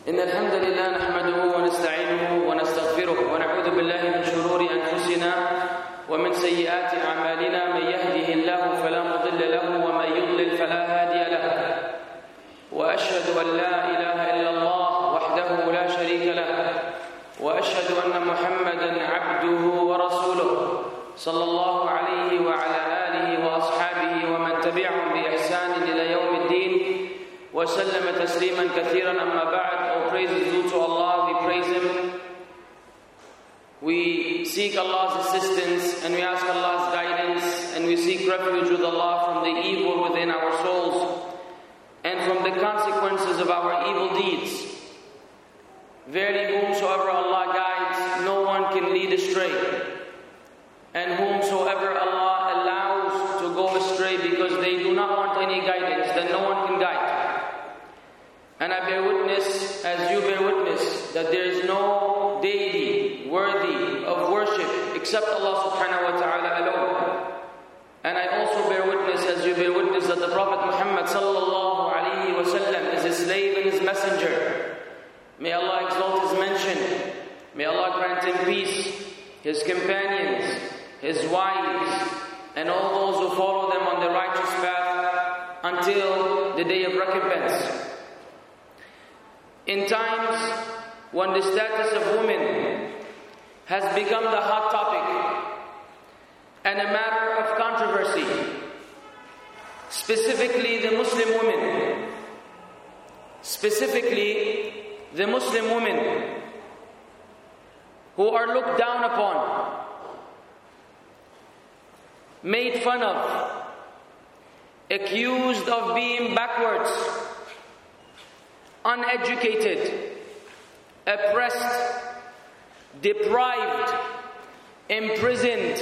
إن الحمد لله نحمده ونستعينه ونستغفره ونعوذ بالله من شرور أنفسنا ومن سيئات أعمالنا من يهده الله فلا مضل له ومن يضلل فلا هادي له وأشهد أن لا إله إلا الله وحده لا شريك له وأشهد أن محمدا عبده ورسوله صلى الله عليه وعلى آله وأصحابه ومن تبعهم بإحسان إلى يوم الدين وسلم تسليما كثيرا أما بعد. All praise is due to Allah, we praise Him, we seek Allah's assistance and we ask Allah's guidance, and we seek refuge with Allah from the evil within our souls and from the consequences of our evil deeds. Verily, whomsoever Allah guides, no one can lead astray, and whomsoever Allah allows to go astray because they do not want any guidance, then no one can guide. And I bear witness, as you bear witness, that there is no deity worthy of worship except Allah subhanahu wa ta'ala alone. And I also bear witness, as you bear witness, that the Prophet Muhammad sallallahu alayhi wa sallam is his slave and his messenger. May Allah exalt his mention. May Allah grant him peace, his companions, his wives, and all those who follow them on the righteous path until the day of recompense. In times when the status of women has become the hot topic and a matter of controversy, specifically the Muslim women who are looked down upon, made fun of, accused of being backwards, uneducated, oppressed, deprived, imprisoned,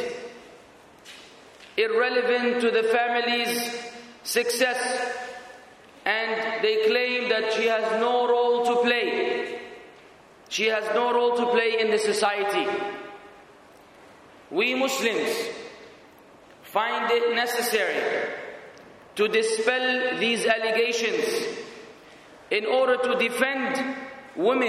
irrelevant to the family's success, and they claim that she has no role to play. She has no role to play in the society. We Muslims find it necessary to dispel these allegations in order to defend women,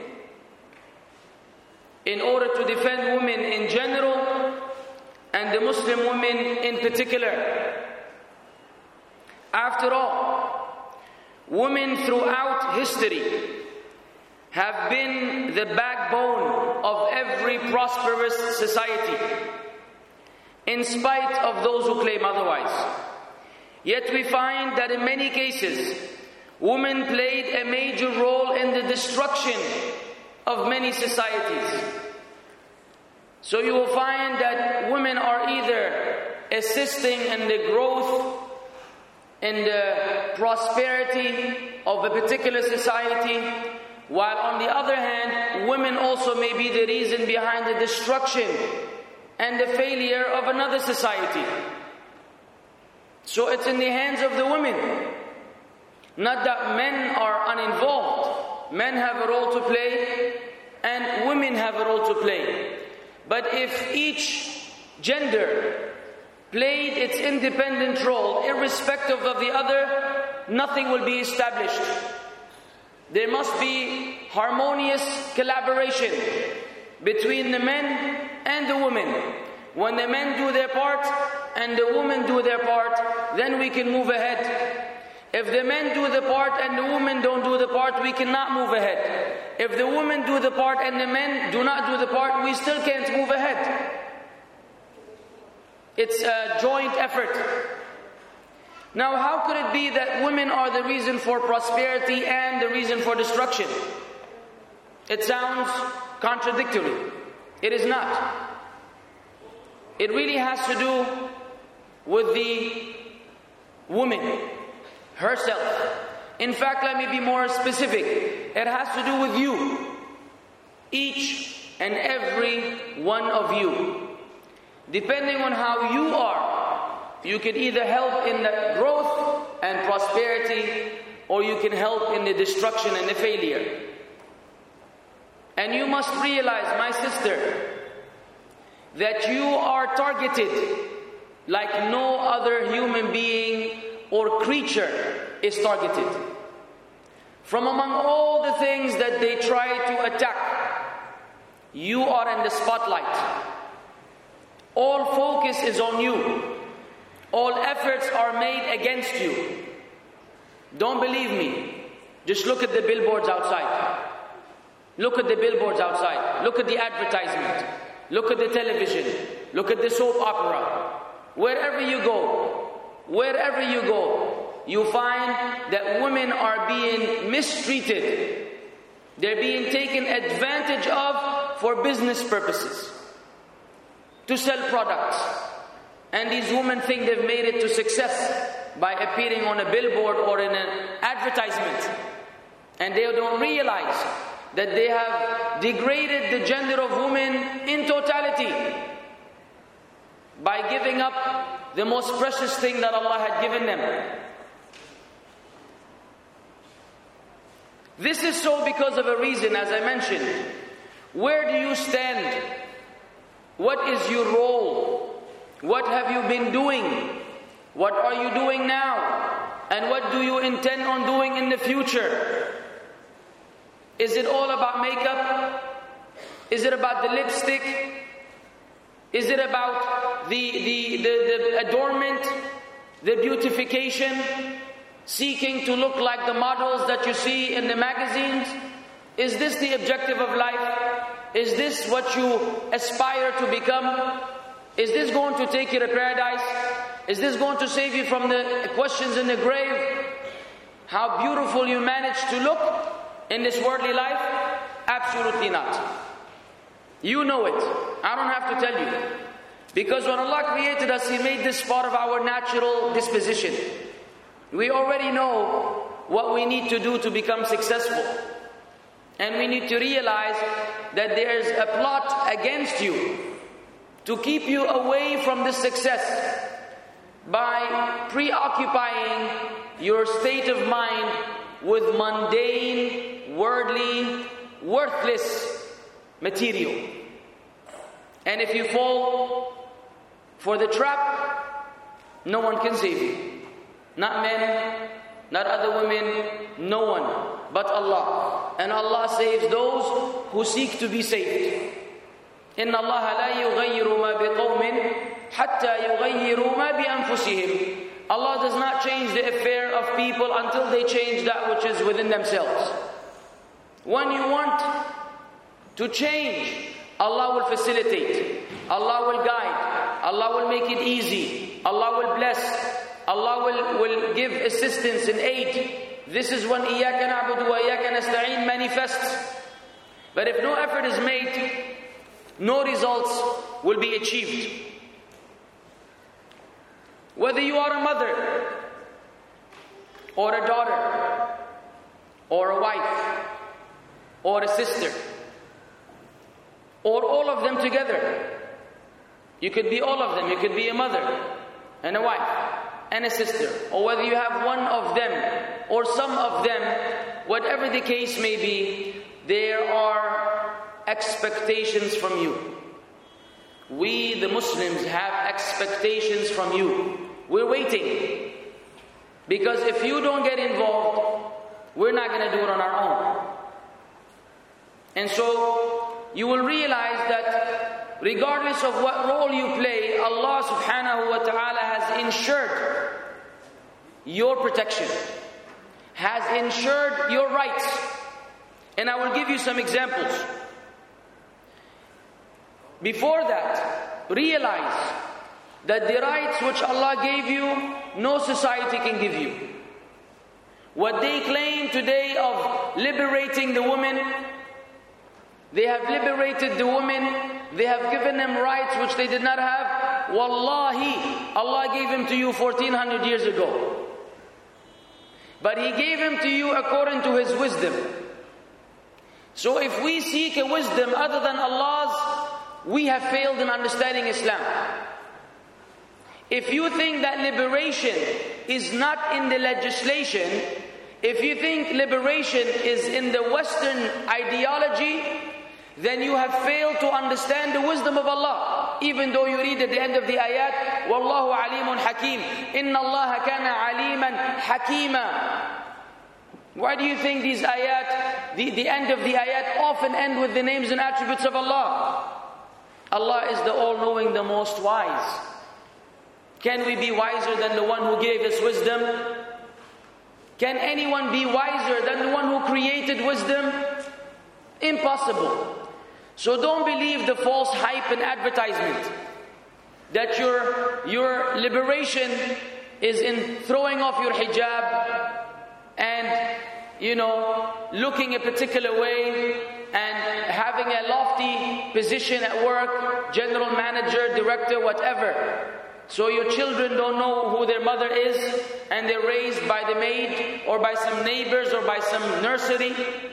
in general, and the Muslim women in particular. After all, women throughout history have been the backbone of every prosperous society, in spite of those who claim otherwise. Yet we find that in many cases, women played a major role in the destruction of many societies. So you will find that women are either assisting in the growth, in the prosperity of a particular society, while on the other hand, women also may be the reason behind the destruction and the failure of another society. So it's in the hands of the women. Not that men are uninvolved. Men have a role to play and women have a role to play. But if each gender played its independent role, irrespective of the other, nothing will be established. There must be harmonious collaboration between the men and the women. When the men do their part and the women do their part, then we can move ahead. If the men do the part and the women don't do the part, we cannot move ahead. If the women do the part and the men do not do the part, we still can't move ahead. It's a joint effort. Now, how could it be that women are the reason for prosperity and the reason for destruction? It sounds contradictory. It is not. It really has to do with the woman herself. In fact, let me be more specific. It has to do with you. Each and every one of you. Depending on how you are, you can either help in the growth and prosperity, or you can help in the destruction and the failure. And you must realize, my sister, that you are targeted like no other human being or creature is targeted. from among all the things that they try to attack, you are in the spotlight. All focus is on you. All efforts are made against you. Don't believe me. Just look at the billboards outside. Look at the billboards outside. Look at the advertisement. Look at the television. Look at the soap opera. Wherever you go, you find that women are being mistreated. They're being taken advantage of for business purposes, to sell products. And these women think they've made it to success by appearing on a billboard or in an advertisement. And they don't realize that they have degraded the gender of women in totality by giving up the most precious thing that Allah had given them. This is so because of a reason, as I mentioned. Where do you stand? What is your role? What have you been doing? What are you doing now? And what do you intend on doing in the future? Is it all about makeup? Is it about the lipstick? Is it about the adornment, the beautification, seeking to look like the models that you see in the magazines? Is this the objective of life? Is this what you aspire to become? Is this going to take you to paradise? Is this going to save you from the questions in the grave? How beautiful you manage to look in this worldly life? Absolutely not. You know it. I don't have to tell you. Because when Allah created us, He made this part of our natural disposition. We already know what we need to do to become successful. And we need to realize that there is a plot against you to keep you away from this success by preoccupying your state of mind with mundane, worldly, worthless material. And if you fall for the trap, no one can save you. Not men, not other women, no one but Allah. And Allah saves those who seek to be saved. إِنَّ اللَّهَ لَا يُغَيِّرُ مَا بِقَوْمٍ حَتَّى يُغَيِّرُوا مَا بِأَنفُسِهِمْ. Allah does not change the affair of people until they change that which is within themselves. When you want to change, Allah will facilitate, Allah will guide, Allah will make it easy, Allah will bless, Allah will give assistance and aid. This is when إِيَّاكَ نَعْبُدُ وَإِيَّاكَ نَسْتَعِينُ manifests. But if no effort is made, no results will be achieved. Whether you are a mother, or a daughter, or a wife, or a sister, or all of them together. You could be all of them. You could be a mother, and a wife, and a sister. Or whether you have one of them, or some of them, whatever the case may be, there are expectations from you. We, the Muslims, have expectations from you. We're waiting. Because if you don't get involved, we're not going to do it on our own. And so, you will realize that regardless of what role you play, Allah subhanahu wa ta'ala has ensured your protection, has ensured your rights. And I will give you some examples. Before that, realize that the rights which Allah gave you, no society can give you. What they claim today of liberating the women, they have liberated the women, they have given them rights which they did not have. Wallahi, Allah gave them to you 1400 years ago. But He gave them to you according to His wisdom. So if we seek a wisdom other than Allah's, we have failed in understanding Islam. If you think that liberation is not in the legislation, if you think liberation is in the Western ideology, then you have failed to understand the wisdom of Allah. Even though you read at the end of the ayat, Wallahu alimun hakim. Inna Allah kana aliman hakima. Why do you think these ayat, the end of the ayat often end with the names and attributes of Allah? Allah is the all-knowing, the most wise. Can we be wiser than the one who gave us wisdom? Can anyone be wiser than the one who created wisdom? Impossible. So don't believe the false hype and advertisement that your liberation is in throwing off your hijab and, looking a particular way and having a lofty position at work, general manager, director, whatever. So your children don't know who their mother is and they're raised by the maid or by some neighbors or by some nursery.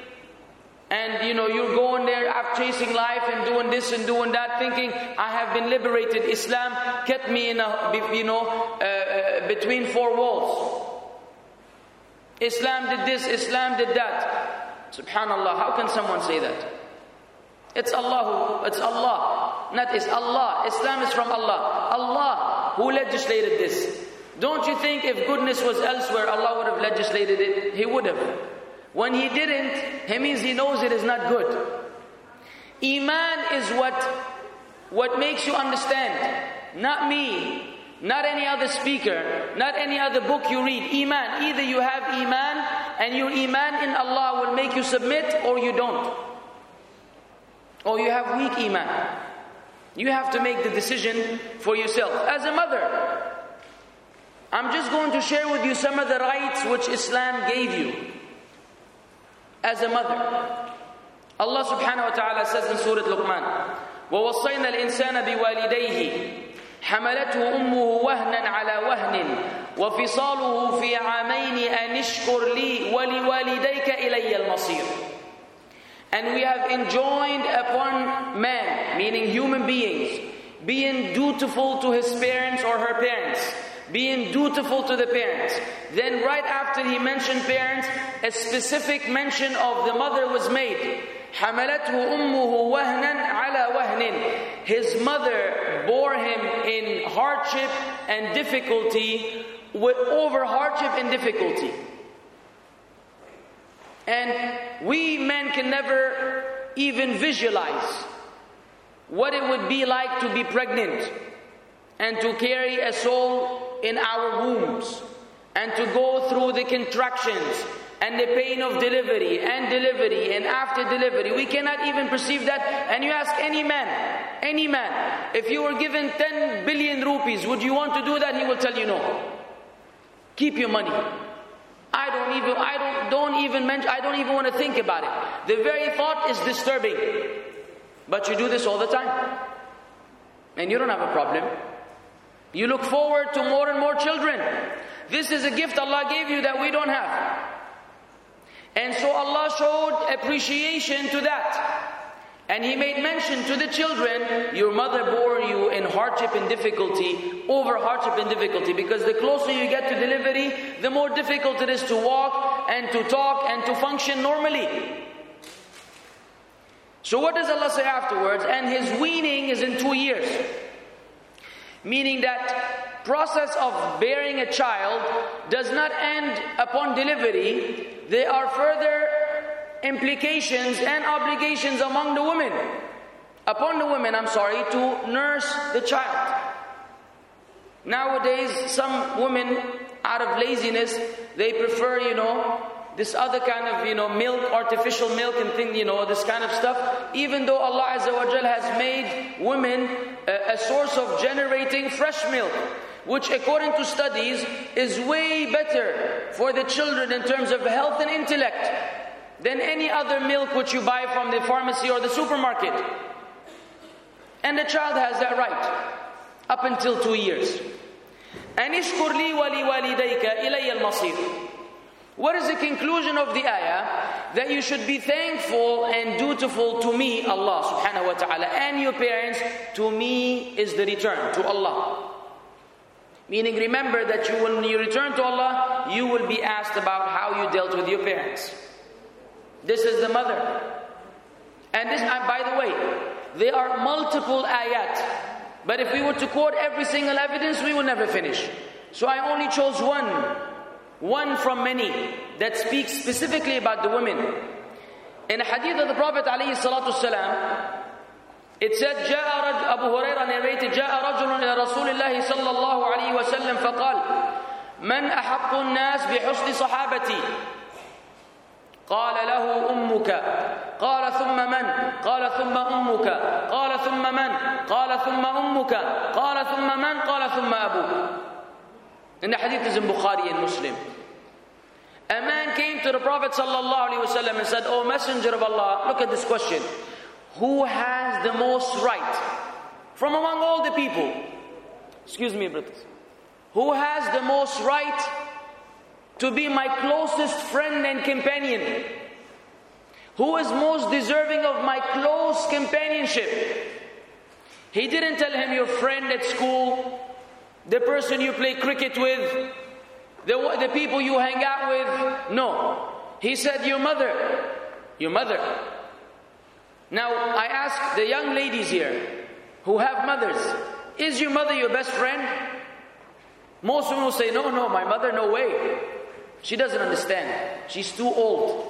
And you're going there after chasing life and doing this and doing that, thinking, I have been liberated. Islam kept me in between four walls. Islam did this, Islam did that. Subhanallah, how can someone say that? It's Allah, it's Allah. Not is Allah. Islam is from Allah. Allah who legislated this. Don't you think if goodness was elsewhere, Allah would have legislated it? He would have. When He didn't, it means He knows it is not good. Iman is what makes you understand. Not me, not any other speaker, not any other book you read. Iman. Either you have Iman and your Iman in Allah will make you submit, or you don't. Or you have weak Iman. You have to make the decision for yourself. As a mother, I'm just going to share with you some of the rights which Islam gave you. As a mother, Allah subhanahu wa ta'ala says in Surah Luqman, وَوَصَّيْنَا الْإِنسَانَ بِوَالِدَيْهِ حَمَلَتْهُ أُمُّهُ وَهْنًا عَلَى وَهْنٍ وَفِصَالُهُ فِي عَامَيْنِ أَنِ اشْكُرْ لِي وَلِوَالِدَيْكَ إِلَيَّ الْمَصِيرُ. And we have enjoined upon man, meaning human beings, being dutiful to his parents or her parents, being dutiful to the parents. Then right after he mentioned parents, a specific mention of the mother was made. حَمَلَتْهُ أُمُّهُ وَهْنًا عَلَى وَهْنٍ. His mother bore him in hardship and difficulty, over hardship and difficulty. And we men can never even visualize what it would be like to be pregnant and to carry a soul in our wombs and to go through the contractions and the pain of delivery and after delivery. We cannot even perceive that. And you ask any man, if you were given 10 billion rupees, would you want to do that? He will tell you no. Keep your money. I don't even want to think about it. The very thought is disturbing. But you do this all the time. And you don't have a problem. You look forward to more and more children. This is a gift Allah gave you that we don't have. And so Allah showed appreciation to that. And He made mention to the children, your mother bore you in hardship and difficulty, over hardship and difficulty. Because the closer you get to delivery, the more difficult it is to walk and to talk and to function normally. So what does Allah say afterwards? And His weaning is in 2 years. Meaning that process of bearing a child does not end upon delivery. There are further implications and obligations upon the women, to nurse the child. Nowadays, some women, out of laziness, they prefer, this other kind of, milk, artificial milk and thing, this kind of stuff. Even though Allah Azza wa Jal has made women a source of generating fresh milk, which according to studies is way better for the children in terms of health and intellect than any other milk which you buy from the pharmacy or the supermarket. And the child has that right up until 2 years. And ishkur li waliwalidayka ilayya al-masir. What is the conclusion of the ayah? That you should be thankful and dutiful to me, Allah subhanahu wa ta'ala, and your parents. To me is the return, to Allah. Meaning, remember that when you return to Allah, you will be asked about how you dealt with your parents. This is the mother. And this, by the way, there are multiple ayat. But if we were to quote every single evidence, we will never finish. So I only chose one one from many that speaks specifically about the women. In a hadith of the Prophet ﷺ, it said, Abu Hurairah narrated, جاء رجل إلى رسول الله صلى الله عليه وسلم فقال من أحق الناس بحسن صحابتي؟ قال له أمك. قال ثم من؟ قال ثم أمك. قال ثم من؟ قال ثم أمك. قال ثم من؟ قال ثم أبوك. And the hadith is in Bukhari and Muslim. A man came to the Prophet ﷺ and said, "O Messenger of Allah, look at this question. Who has the most right from among all the people?" Excuse me, brothers. Who has the most right to be my closest friend and companion? Who is most deserving of my close companionship? He didn't tell him your friend at school, the person you play cricket with, the people you hang out with. No. He said, your mother. Your mother. Now, I ask the young ladies here who have mothers, is your mother your best friend? Most of them will say, no, my mother, no way. She doesn't understand. She's too old.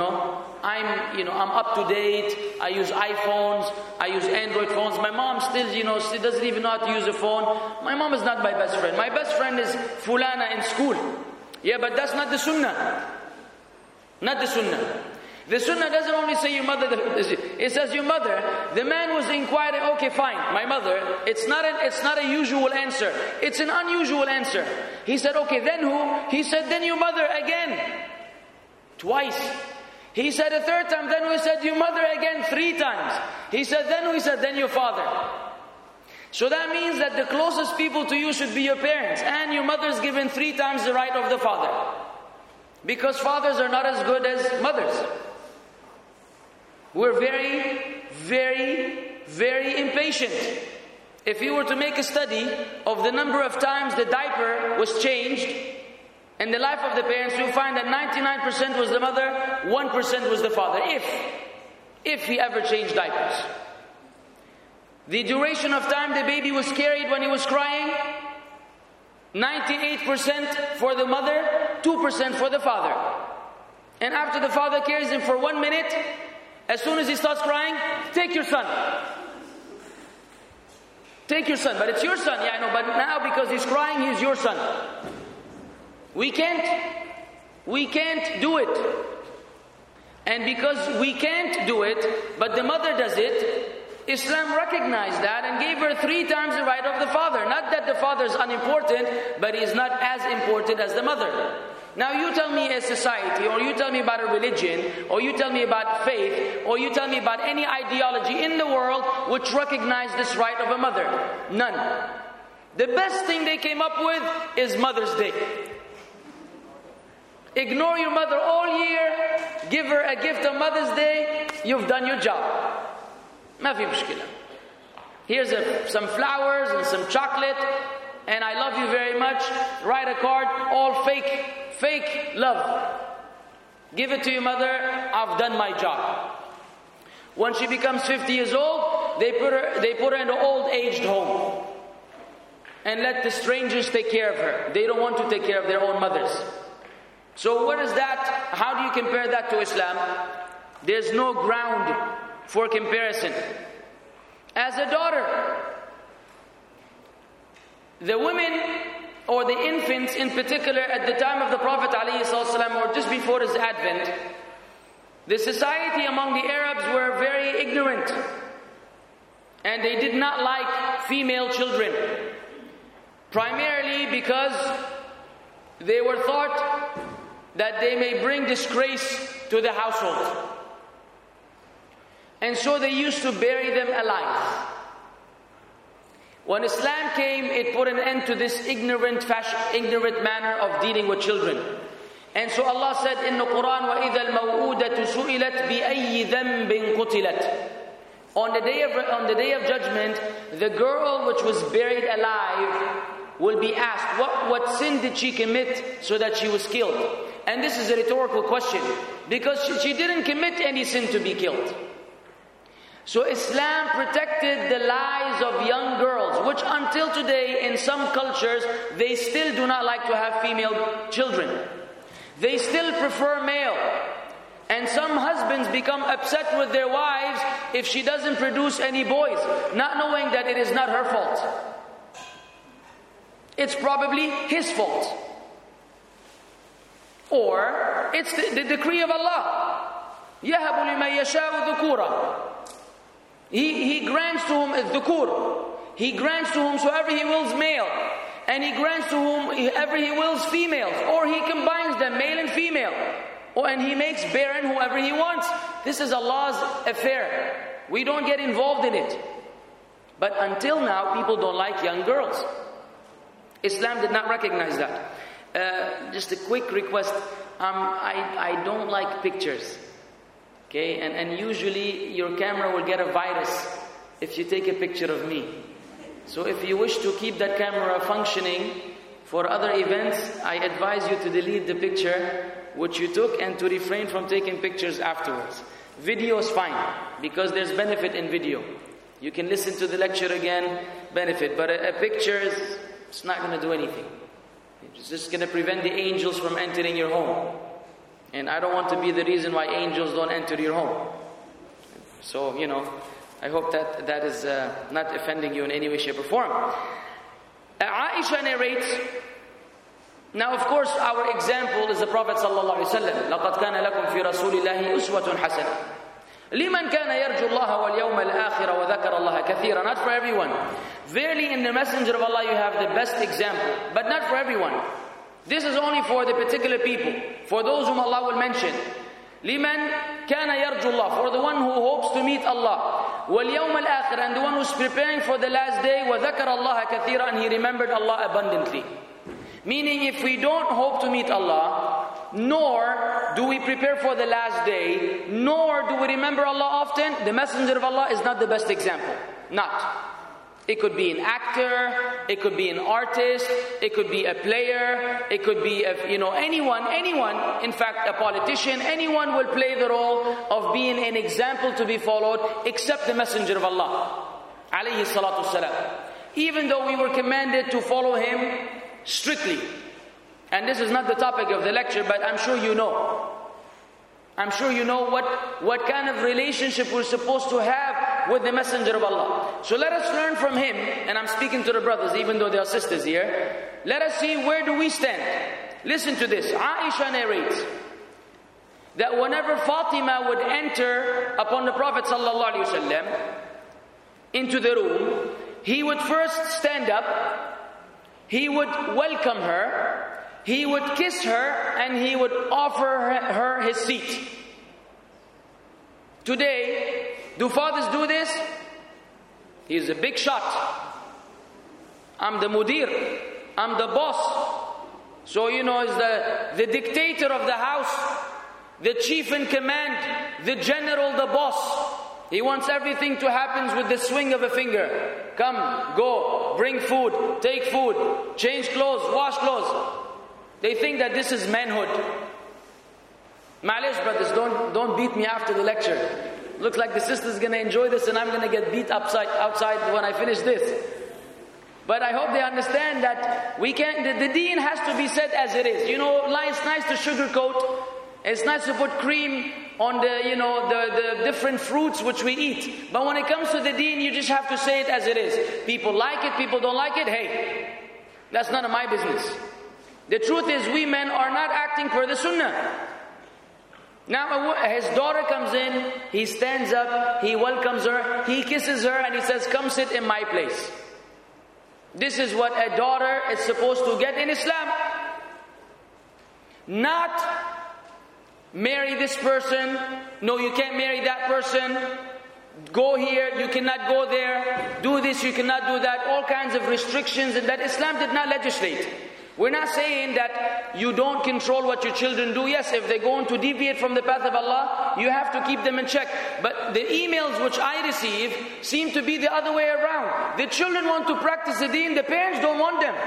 I'm up to date. I use iPhones. I use Android phones. My mom still, she doesn't even know how to use a phone. My mom is not my best friend. My best friend is Fulana in school. Yeah, but that's not the Sunnah. Not the Sunnah. The Sunnah doesn't only say your mother, it says your mother. The man was inquiring, okay, fine, my mother. It's not a usual answer. It's an unusual answer. He said, okay, then who? He said, then your mother again. Twice. He said a third time, then we said your mother again 3 times. He said, then we said, then your father. So that means that the closest people to you should be your parents. And your mother is given 3 times the right of the father. Because fathers are not as good as mothers. We're very, very, very impatient. If you were to make a study of the number of times the diaper was changed in the life of the parents, you'll find that 99% was the mother, 1% was the father. If he ever changed diapers. The duration of time the baby was carried when he was crying, 98% for the mother, 2% for the father. And after the father carries him for 1 minute, as soon as he starts crying, take your son. Take your son. But it's your son. Yeah, I know. But now because he's crying, he's your son. We can't do it. And because we can't do it, but the mother does it, Islam recognized that and gave her 3 times the right of the father. Not that the father is unimportant, but he is not as important as the mother. Now you tell me a society, or you tell me about a religion, or you tell me about faith, or you tell me about any ideology in the world which recognize this right of a mother. None. The best thing they came up with is Mother's Day. Ignore your mother all year, give her a gift on Mother's Day, you've done your job. ما في مشكلة. Here's some flowers and some chocolate, and I love you very much. Write a card, all fake love. Give it to your mother, I've done my job. When she becomes 50 years old, they put her in an old-aged home. And let the strangers take care of her. They don't want to take care of their own mothers. So what is that? How do you compare that to Islam? There's no ground for comparison. As a daughter, the women or the infants in particular at the time of the Prophet ﷺ, or just before his advent, the society among the Arabs were very ignorant, and they did not like female children, primarily because they were thought that they may bring disgrace to the household. And so they used to bury them alive. When Islam came, it put an end to this ignorant manner of dealing with children. And so Allah said in the Quran, وَإِذَا الْمَوْءُودَةُ سُئِلَتْ بِأَيِّ ذَنْبٍ قُتِلَتْ. On the day of judgment, the girl which was buried alive will be asked, what sin did she commit so that she was killed? And this is a rhetorical question, because she didn't commit any sin to be killed. So Islam protected the lives of young girls, which until today in some cultures, they still do not like to have female children. They still prefer male. And some husbands become upset with their wives if she doesn't produce any boys, not knowing that it is not her fault. It's probably his fault. Or it's the decree of Allah. يَهَبُ لِمَنْ يَشَاءُ ذُكُورًا. He grants to whom dhukur. He grants to whomsoever He wills male. And He grants to whomever He wills females. Or He combines them, male and female. And He makes barren whoever He wants. This is Allah's affair. We don't get involved in it. But until now, people don't like young girls. Islam did not recognize that. Just a quick request. I don't like pictures. Okay, and usually your camera will get a virus if you take a picture of me. So if you wish to keep that camera functioning for other events, I advise you to delete the picture which you took and to refrain from taking pictures afterwards. Video is fine because there's benefit in video. You can listen to the lecture again, benefit. But a picture it's not going to do anything. It's just going to prevent the angels from entering your home. And I don't want to be the reason why angels don't enter your home. So, I hope that is not offending you in any way, shape or form. Aisha narrates, now of course our example is the Prophet sallallahu alaihi wasallam. لَقَدْ كَانَ لَكُمْ فِي رَسُولِ اللَّهِ أُسْوَةٌ حَسَنَةٌ لِمَنْ كَانَ يَرْجُو اللَّهَ وَالْيَوْمَ الْآخِرَ وَذَكَرَ اللَّهَ كَثِيرًا. Not for everyone. Verily in the Messenger of Allah you have the best example, but not for everyone. This is only for the particular people, for those whom Allah will mention. لِمَنْ كَانَ يَرْجُو اللَّهِ, for the one who hopes to meet Allah. وَالْيَوْمَ الْآخِرَ, and the one who's preparing for the last day. وَذَكَرَ اللَّهَ كَثِيرًا, and he remembered Allah abundantly. Meaning if we don't hope to meet Allah, nor do we prepare for the last day, nor do we remember Allah often, the Messenger of Allah is not the best example. Not. It could be an actor, it could be an artist, it could be a player, it could be anyone, in fact a politician, anyone will play the role of being an example to be followed except the Messenger of Allah alayhi salatu wasalam. Even though we were commanded to follow him strictly. And this is not the topic of the lecture, but I'm sure you know. I'm sure you know what kind of relationship we're supposed to have with the Messenger of Allah. So let us learn from him, and I'm speaking to the brothers even though they are sisters here. Let us see where do we stand. Listen to this. Aisha narrates that whenever Fatima would enter upon the Prophet ﷺ into the room, he would first stand up, he would welcome her, he would kiss her, and he would offer her his seat. Today, do fathers do this? He's a big shot. I'm the mudir. I'm the boss. So is the dictator of the house, the chief in command, the general, the boss. He wants everything to happen with the swing of a finger. Come, go, bring food, take food, change clothes, wash clothes. They think that this is manhood. Malish, brothers, don't beat me after the lecture. Looks like the sister's going to enjoy this and I'm going to get beat outside when I finish this. But I hope they understand that we can't, the deen has to be said as it is. It's nice to sugarcoat. It's nice to put cream on the different fruits which we eat. But when it comes to the deen, you just have to say it as it is. People like it, people don't like it. Hey, that's none of my business. The truth is, we men are not acting per the sunnah. Now his daughter comes in, he stands up, he welcomes her, he kisses her and he says, come sit in my place. This is what a daughter is supposed to get in Islam. Not marry this person, no, you can't marry that person, go here, you cannot go there, do this, you cannot do that, all kinds of restrictions, and that Islam did not legislate. We're not saying that you don't control what your children do. Yes, if they're going to deviate from the path of Allah, you have to keep them in check. But the emails which I receive seem to be the other way around. The children want to practice the deen, the parents don't want them.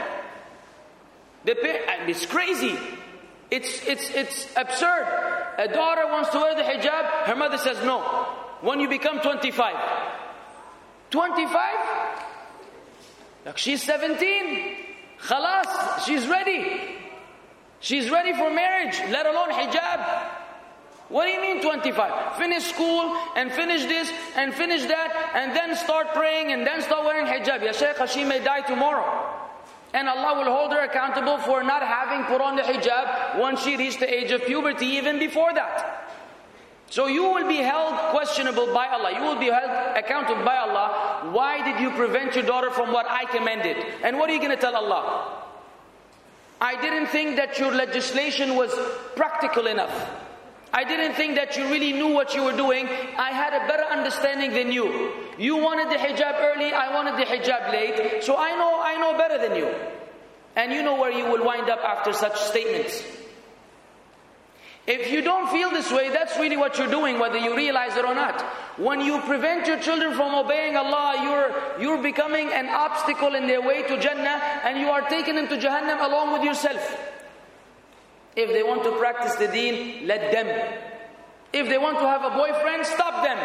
It's crazy. It's absurd. A daughter wants to wear the hijab, her mother says no. when you become 25? 25? Like she's 17. Khalas, she's ready. She's ready for marriage, let alone hijab. What do you mean 25? Finish school and finish this and finish that and then start praying and then start wearing hijab. Ya Shaykh, she may die tomorrow. And Allah will hold her accountable for not having put on the hijab once she reached the age of puberty, even before that. So you will be held questionable by Allah. You will be held accountable by Allah. Why did you prevent your daughter from what I commanded? And what are you going to tell Allah? I didn't think that your legislation was practical enough. I didn't think that you really knew what you were doing. I had a better understanding than you. You wanted the hijab early, I wanted the hijab late. So I know better than you. And you know where you will wind up after such statements. If you don't feel this way, that's really what you're doing, whether you realize it or not. When you prevent your children from obeying Allah, you're becoming an obstacle in their way to Jannah, and you are taking them to Jahannam along with yourself. If they want to practice the deen, let them. If they want to have a boyfriend, stop them.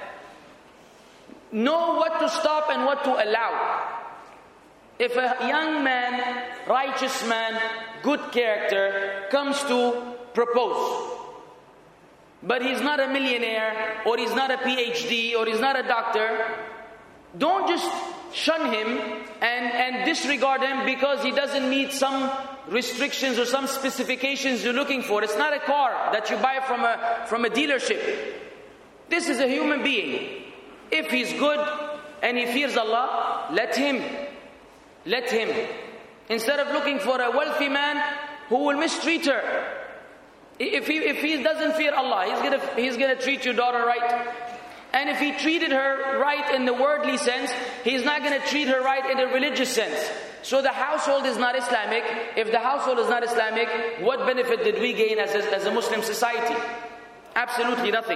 Know what to stop and what to allow. If a young man, righteous man, good character, comes to propose, but he's not a millionaire, or he's not a PhD, or he's not a doctor, don't just shun him and disregard him because he doesn't meet some restrictions or some specifications you're looking for. It's not a car that you buy from a dealership. This is a human being. If he's good and he fears Allah, let him. Let him. Instead of looking for a wealthy man who will mistreat her. If he doesn't fear Allah, he's gonna treat your daughter right. And if he treated her right in the worldly sense, he's not going to treat her right in the religious sense. So the household is not Islamic. If the household is not Islamic, what benefit did we gain as a Muslim society? Absolutely nothing.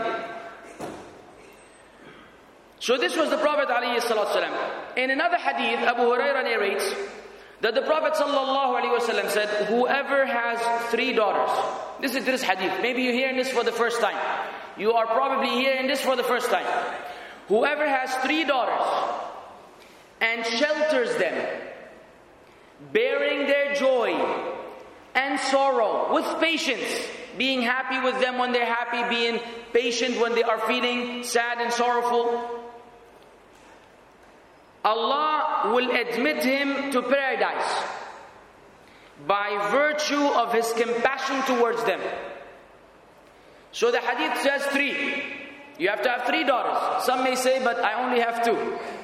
So this was the Prophet ﷺ. In another hadith, Abu Hurairah narrates that the Prophet ﷺ said, whoever has 3 daughters. This is this hadith. Maybe you're hearing this for the first time. You are probably hearing this for the first time. Whoever has 3 daughters and shelters them, bearing their joy and sorrow with patience, being happy with them when they're happy, being patient when they are feeling sad and sorrowful, Allah will admit him to paradise by virtue of His compassion towards them. So the hadith says 3. You have to have 3 daughters. Some may say, but I only have 2.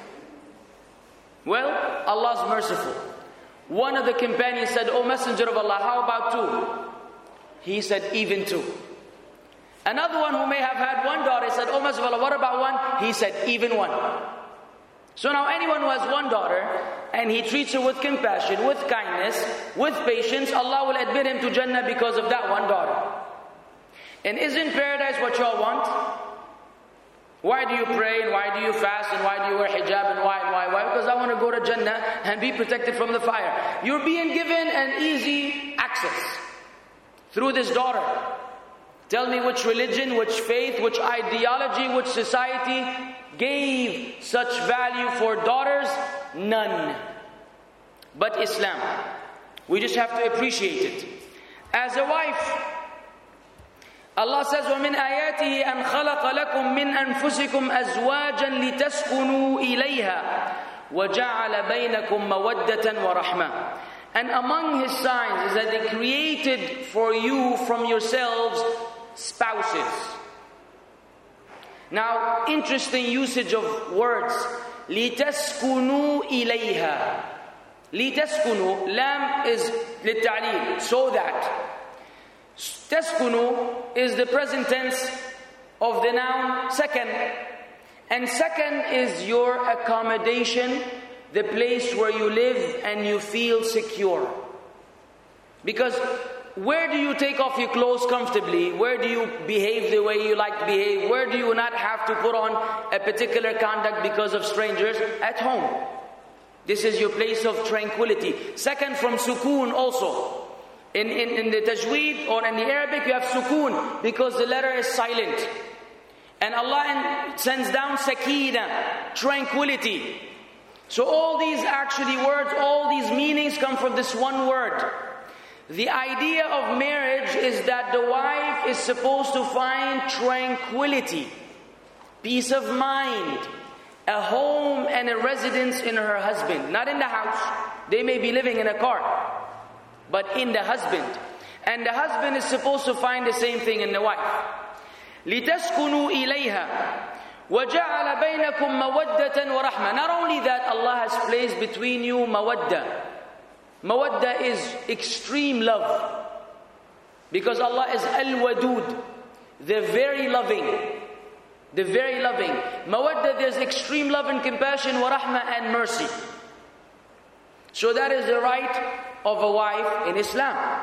Well, Allah's merciful. One of the companions said, O Messenger of Allah, how about 2? He said, even 2. Another one who may have had 1 daughter said, O Messenger of Allah, what about 1? He said, even 1. So now anyone who has 1 daughter and he treats her with compassion, with kindness, with patience, Allah will admit him to Jannah because of that 1 daughter. And isn't paradise what y'all want? Why do you pray and why do you fast and why do you wear hijab and why? Because I want to go to Jannah and be protected from the fire. You're being given an easy access through this daughter. Tell me which religion, which faith, which ideology, which society gave such value for daughters? None. But Islam. We just have to appreciate it. As a wife, Allah says, وَمِنْ آيَاتِهِ أَنْ خَلَقَ لَكُم مِّنْ أَنفُسِكُمْ أَزْوَاجًا لِتَسْكُنُوا إِلَيْهَا وَجَعَلَ بَيْنَكُمْ مَوَدَّةً وَرَحْمَةً. And among His signs is that they created for you from yourselves spouses. Now, interesting usage of words. لِتَسْكُنُوا إِلَيْهَا. لِتَسْكُنُوا, lam is لِلتَّعْلِيل, so that. Taskunu is the present tense of the noun second. And second is your accommodation, the place where you live and you feel secure. Because where do you take off your clothes comfortably? Where do you behave the way you like to behave? Where do you not have to put on a particular conduct because of strangers? At home. This is your place of tranquility. Second, from sukoon also. In the tajweed or in the Arabic, you have sukoon because the letter is silent. And Allah sends down sakina, tranquility. So all these actually words, all these meanings come from this one word. The idea of marriage is that the wife is supposed to find tranquility, peace of mind, a home and a residence in her husband. Not in the house. They may be living in a car, but in the husband. And the husband is supposed to find the same thing in the wife. لِتَسْكُنُوا إِلَيْهَا وَجَعَلَ بَيْنَكُمْ مَوَدَّةً وَرَحْمَةً. Not only that, Allah has placed between you mawadda. Mawadda is extreme love. Because Allah is Al-Wadud, the very loving. The very loving. Mawadda, there's extreme love and compassion, wa rahmah, and mercy. So that is the right of a wife in Islam.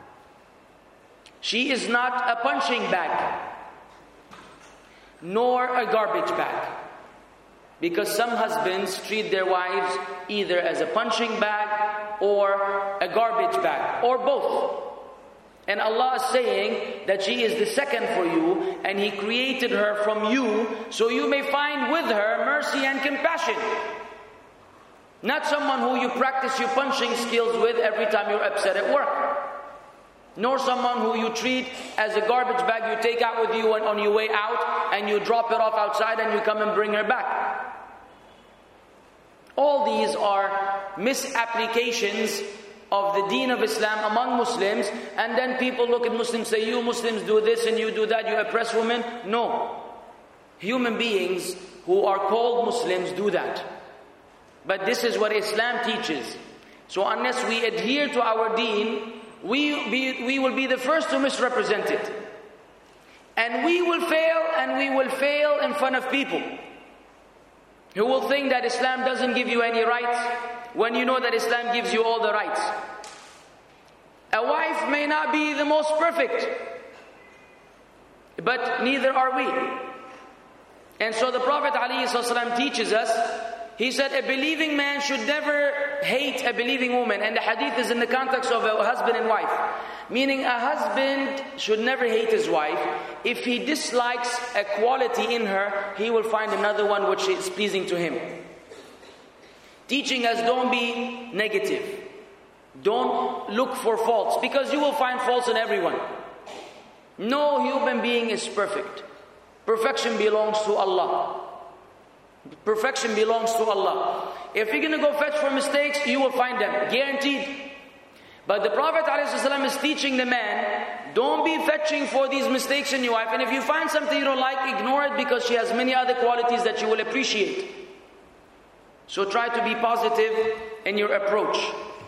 She is not a punching bag, nor a garbage bag. Because some husbands treat their wives either as a punching bag or a garbage bag, or both. And Allah is saying that she is the second for you, and He created her from you, so you may find with her mercy and compassion. Not someone who you practice your punching skills with every time you're upset at work. Nor someone who you treat as a garbage bag you take out with you on your way out, and you drop it off outside and you come and bring her back. All these are misapplications of the deen of Islam among Muslims, and then people look at Muslims and say, you Muslims do this and you do that, you oppress women. No. Human beings who are called Muslims do that. But this is what Islam teaches. So unless we adhere to our deen, we will be the first to misrepresent it. And we will fail in front of people who will think that Islam doesn't give you any rights, when you know that Islam gives you all the rights. A wife may not be the most perfect, but neither are we. And so the Prophet ﷺ teaches us, he said a believing man should never hate a believing woman. And the hadith is in the context of a husband and wife. Meaning a husband should never hate his wife. If he dislikes a quality in her, he will find another one which is pleasing to him. Teaching us, don't be negative. Don't look for faults, because you will find faults in everyone. No human being is perfect. Perfection belongs to Allah. Perfection belongs to Allah. If you're going to go fetch for mistakes, you will find them, guaranteed. But the Prophet ﷺ is teaching the man, don't be fetching for these mistakes in your wife. And if you find something you don't like, ignore it, because she has many other qualities that you will appreciate. So try to be positive in your approach.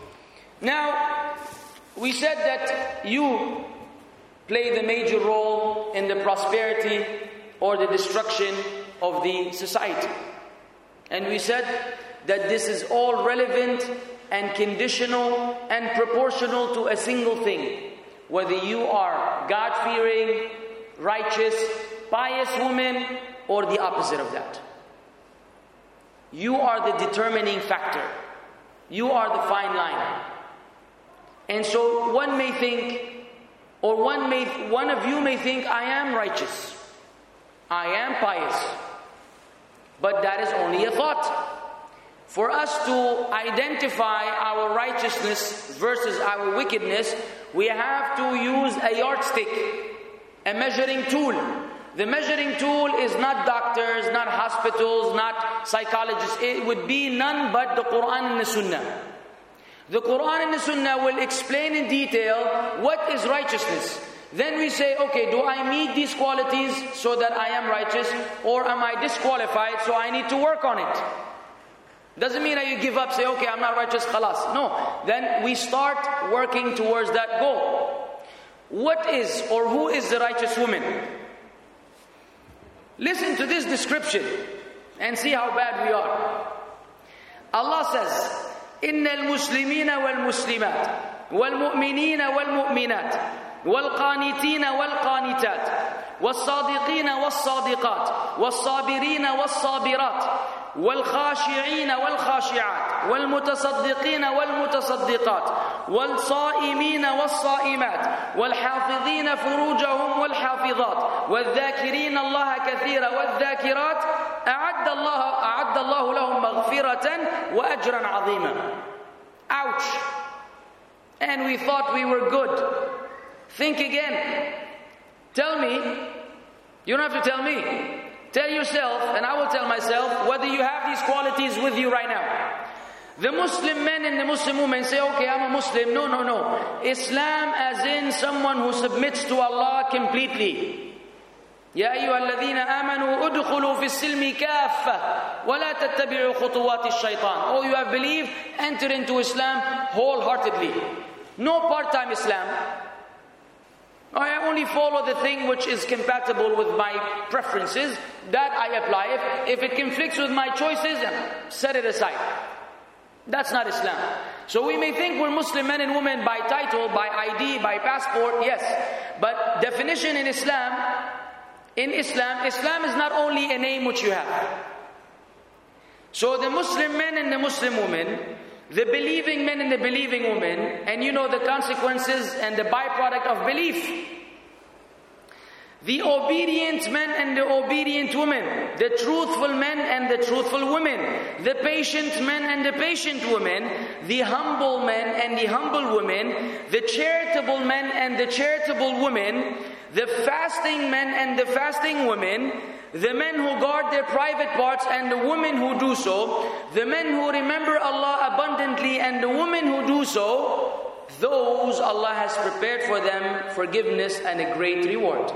Now, we said that you play the major role in the prosperity or the destruction of the society. And we said that this is all relevant and conditional and proportional to a single thing. Whether you are God-fearing, righteous, pious woman, or the opposite of that. You are the determining factor. You are the fine line. And so one may think, or one of you may think, I am righteous, I am pious. But that is only a thought. For us to identify our righteousness versus our wickedness, we have to use a yardstick, a measuring tool. The measuring tool is not doctors, not hospitals, not psychologists. It would be none but the Quran and the Sunnah. The Quran and the Sunnah will explain in detail what is righteousness. Then we say, okay, do I meet these qualities so that I am righteous, or am I disqualified so I need to work on it? Doesn't mean that you give up, say, okay, I'm not righteous, khalas. No, then we start working towards that goal. What is, or who is the righteous woman? Listen to this description and see how bad we are. Allah says, إِنَّ الْمُسْلِمِينَ وَالْمُسْلِمَاتِ وَالْمُؤْمِنِينَ وَالْمُؤْمِنَاتِ وَالْقَانِتِينَ وَالْقَانِتَاتِ وَالصَّادِقِينَ وَالصَّادِقَاتِ وَالصَّابِرِينَ وَالصَّابِرَاتِ والخاشعين والخاشعات والمتصدقين والمتصدقات والصائمين والصائمات والحافظين فروجهم والحافظات والذاكرين الله كثيرا والذاكرات أعد الله لهم مغفرة وأجرا عظيما. Ouch! And we thought we were good. Think again. Tell me. You don't have to tell me. Tell yourself, and I will tell myself, whether you have these qualities with you right now. The Muslim men and the Muslim women say, okay, I'm a Muslim. No. Islam as in someone who submits to Allah completely. يا أيها الذين آمنوا ادخلوا في السلم كافة ولا تتبعوا خطوات الشيطان. Oh, you have believed, enter into Islam wholeheartedly. No part-time Islam. I only follow the thing which is compatible with my preferences. That I apply. If it conflicts with my choices, set it aside. That's not Islam. So we may think we're Muslim men and women by title, by ID, by passport, yes. But definition in Islam is not only a name which you have. So the Muslim men and the Muslim women, the believing men and the believing women, and you know the consequences and the byproduct of belief. The obedient men and the obedient women, the truthful men and the truthful women, the patient men and the patient women, the humble men and the humble women, the charitable men and the charitable women, the fasting men and the fasting women, the men who guard their private parts and the women who do so, the men who remember Allah abundantly and the women who do so, those Allah has prepared for them forgiveness and a great reward.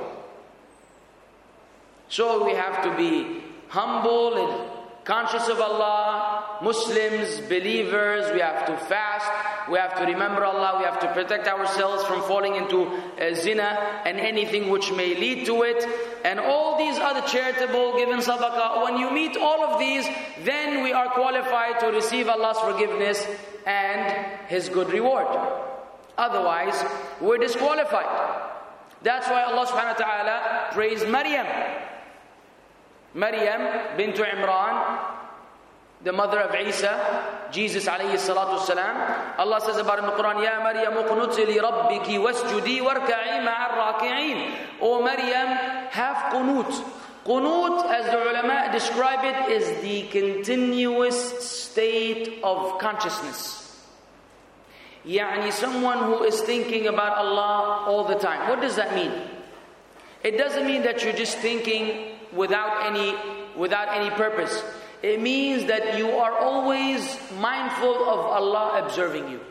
So we have to be humble and conscious of Allah, Muslims, believers. We have to fast, we have to remember Allah, we have to protect ourselves from falling into zina and anything which may lead to it, and all these other charitable, giving sadaqah. When you meet all of these, then we are qualified to receive Allah's forgiveness and His good reward. Otherwise, we're disqualified. That's why Allah subhanahu wa ta'ala praised Maryam bint Imran, the mother of Isa, Jesus alayhi salatu wasalam. Allah says about in the Quran, Ya Maryam uqnuti li rabbiki wasjudi warka'i ma'ar raki'in. O Maryam, have qunut. Qunut, as the ulama describe it, is the continuous state of consciousness. Yani someone who is thinking about Allah all the time. What does that mean? It doesn't mean that you're just thinking without any purpose. It means that you are always mindful of Allah observing you.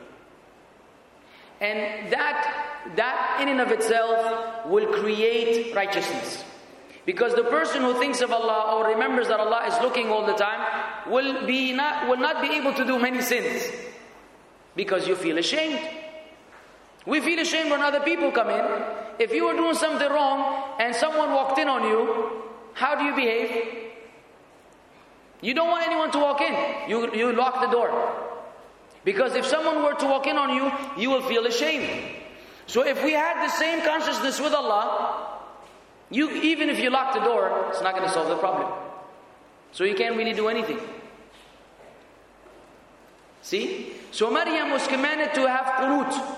And that in and of itself will create righteousness. Because the person who thinks of Allah or remembers that Allah is looking all the time will not be able to do many sins. Because you feel ashamed. We feel ashamed when other people come in. If you were doing something wrong and someone walked in on you, how do you behave? You don't want anyone to walk in. You lock the door. Because if someone were to walk in on you, you will feel ashamed. So if we had the same consciousness with Allah, even if you lock the door, it's not going to solve the problem. So you can't really do anything. See? So Maryam was commanded to have qunut.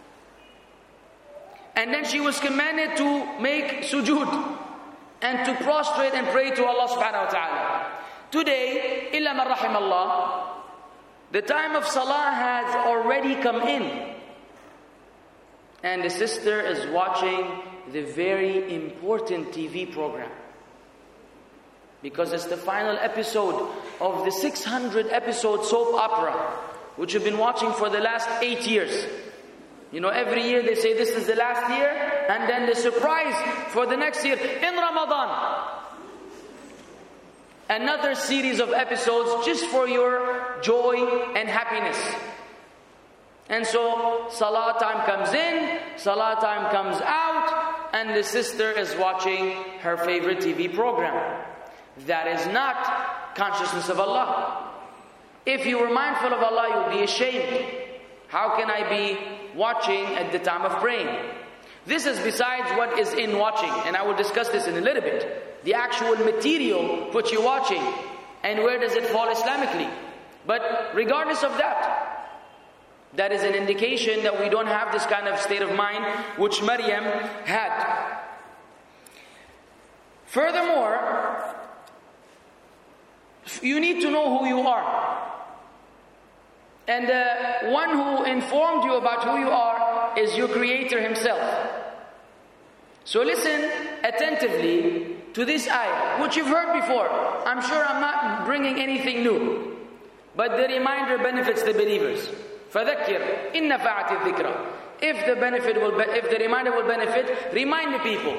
And then she was commanded to make sujood and to prostrate and pray to Allah subhanahu wa ta'ala. Today, illa man rahimallah, the time of salah has already come in. And the sister is watching the very important TV program. Because it's the final episode of the 600 episode soap opera, which we've been watching for the last 8 years. You know, every year they say this is the last year, and then the surprise for the next year, in Ramadan, another series of episodes just for your joy and happiness. And so, salah time comes in, salah time comes out, and the sister is watching her favorite TV program. That is not consciousness of Allah. If you were mindful of Allah, you would be ashamed. How can I be watching at the time of praying? This is besides what is in watching, and I will discuss this in a little bit. The actual material which you're watching, and where does it fall Islamically. But regardless of that, that is an indication that we don't have this kind of state of mind which Maryam had. Furthermore, you need to know who you are. And the one who informed you about who you are is your Creator Himself. So listen attentively to this ayah, which you've heard before. I'm sure I'm not bringing anything new, but the reminder benefits the believers. فَذَكِّرْ إِنَّ نَفَعَتِ الذِّكْرَى. If the reminder will benefit, remind the people.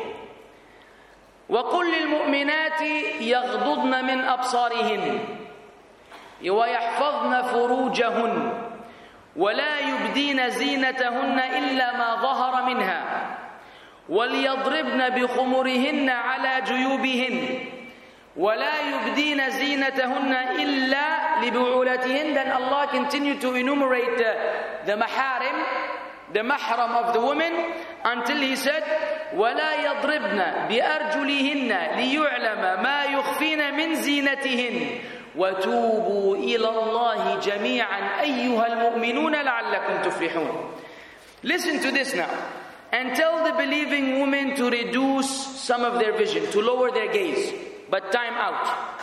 وَقُلْ لِلْمُؤْمِنَاتِ يَغْضُضْنَ مِنْ أَبْصَارِهِنَّ وَيَحْفَظْنَ فُرُوجَهُنَّ وَلَا يُبْدِينَ زِينَتَهُنَّ إِلَّا مَا ظَهَرَ مِنْهَا وَلْيَضْرِبْنَ بِخُمُرِهِنَّ عَلَى جُيُوبِهِنَّ وَلَا يُبْدِينَ زِينَتَهُنَّ إِلَّا لِبُعُولَتِهِنَّ. Then Allah continued to enumerate the maharim, the mahram of the women, until He said, وَلَا يَضْرِبْنَ بِأَرْجُلِهِنَّ لِيُعْلَمَ مَا يُخْفِينَ مِنْ زِينَتِهِنَّ وَتُوبُوا إِلَى اللَّهِ جَمِيعًا أَيُّهَا الْمُؤْمِنُونَ لَعَلَّكُمْ تُفْلِحُونَ. Listen to this now. And tell the believing women to reduce some of their vision, to lower their gaze. But time out.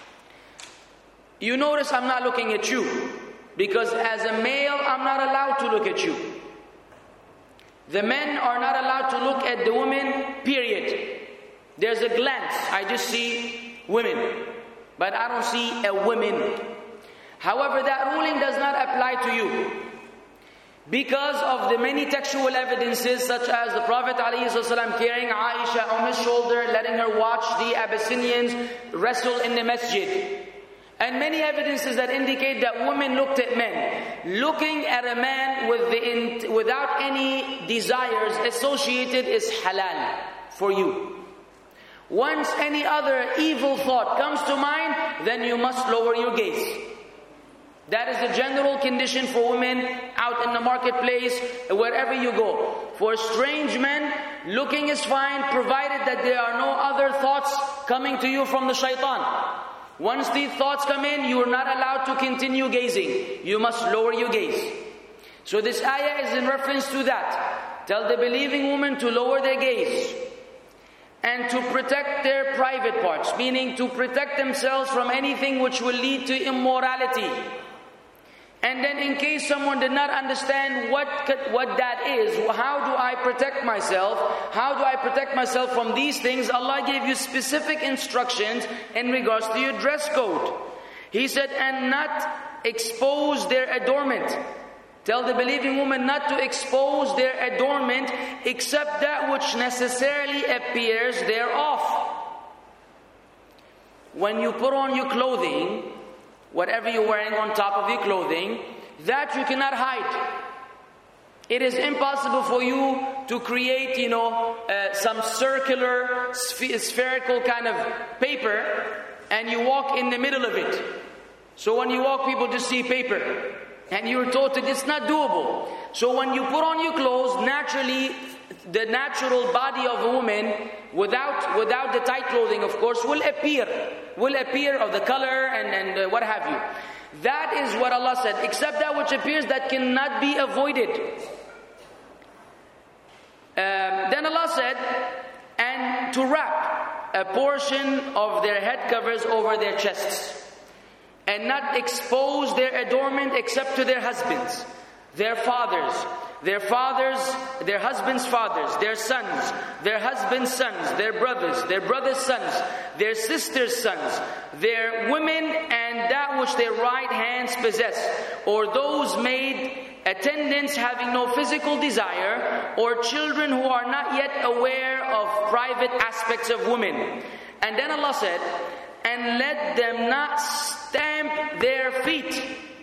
You notice I'm not looking at you, because as a male I'm not allowed to look at you. The men are not allowed to look at the women, period. There's a glance. I just see women, but I don't see a woman. However, that ruling does not apply to you, because of the many textual evidences, such as the Prophet ﷺ carrying Aisha on his shoulder, letting her watch the Abyssinians wrestle in the masjid. And many evidences that indicate that women looked at men. Looking at a man without any desires associated is halal for you. Once any other evil thought comes to mind, then you must lower your gaze. That is the general condition for women out in the marketplace, wherever you go. For strange men, looking is fine, provided that there are no other thoughts coming to you from the shaitan. Once these thoughts come in, you are not allowed to continue gazing. You must lower your gaze. So this ayah is in reference to that. Tell the believing women to lower their gaze and to protect their private parts, meaning to protect themselves from anything which will lead to immorality. And then in case someone did not understand what that is, how do I protect myself? How do I protect myself from these things? Allah gave you specific instructions in regards to your dress code. He said, and not expose their adornment. Tell the believing woman not to expose their adornment except that which necessarily appears thereof. When you put on your clothing, whatever you're wearing on top of your clothing, that you cannot hide. It is impossible for you to create, some circular, spherical kind of paper, and you walk in the middle of it. So when you walk, people just see paper. And you're told that it's not doable. So when you put on your clothes, naturally, the natural body of a woman, without the tight clothing, of course, will appear of the color and what have you. That is what Allah said, except that which appears that cannot be avoided. Then Allah said, and to wrap a portion of their head covers over their chests, and not expose their adornment except to their husbands, their fathers, their husbands' fathers, their sons, their husbands' sons, their brothers' sons, their sisters' sons, their women, and that which their right hands possess, or those maid attendants having no physical desire, or children who are not yet aware of private aspects of women. And then Allah said, and let them not stamp their feet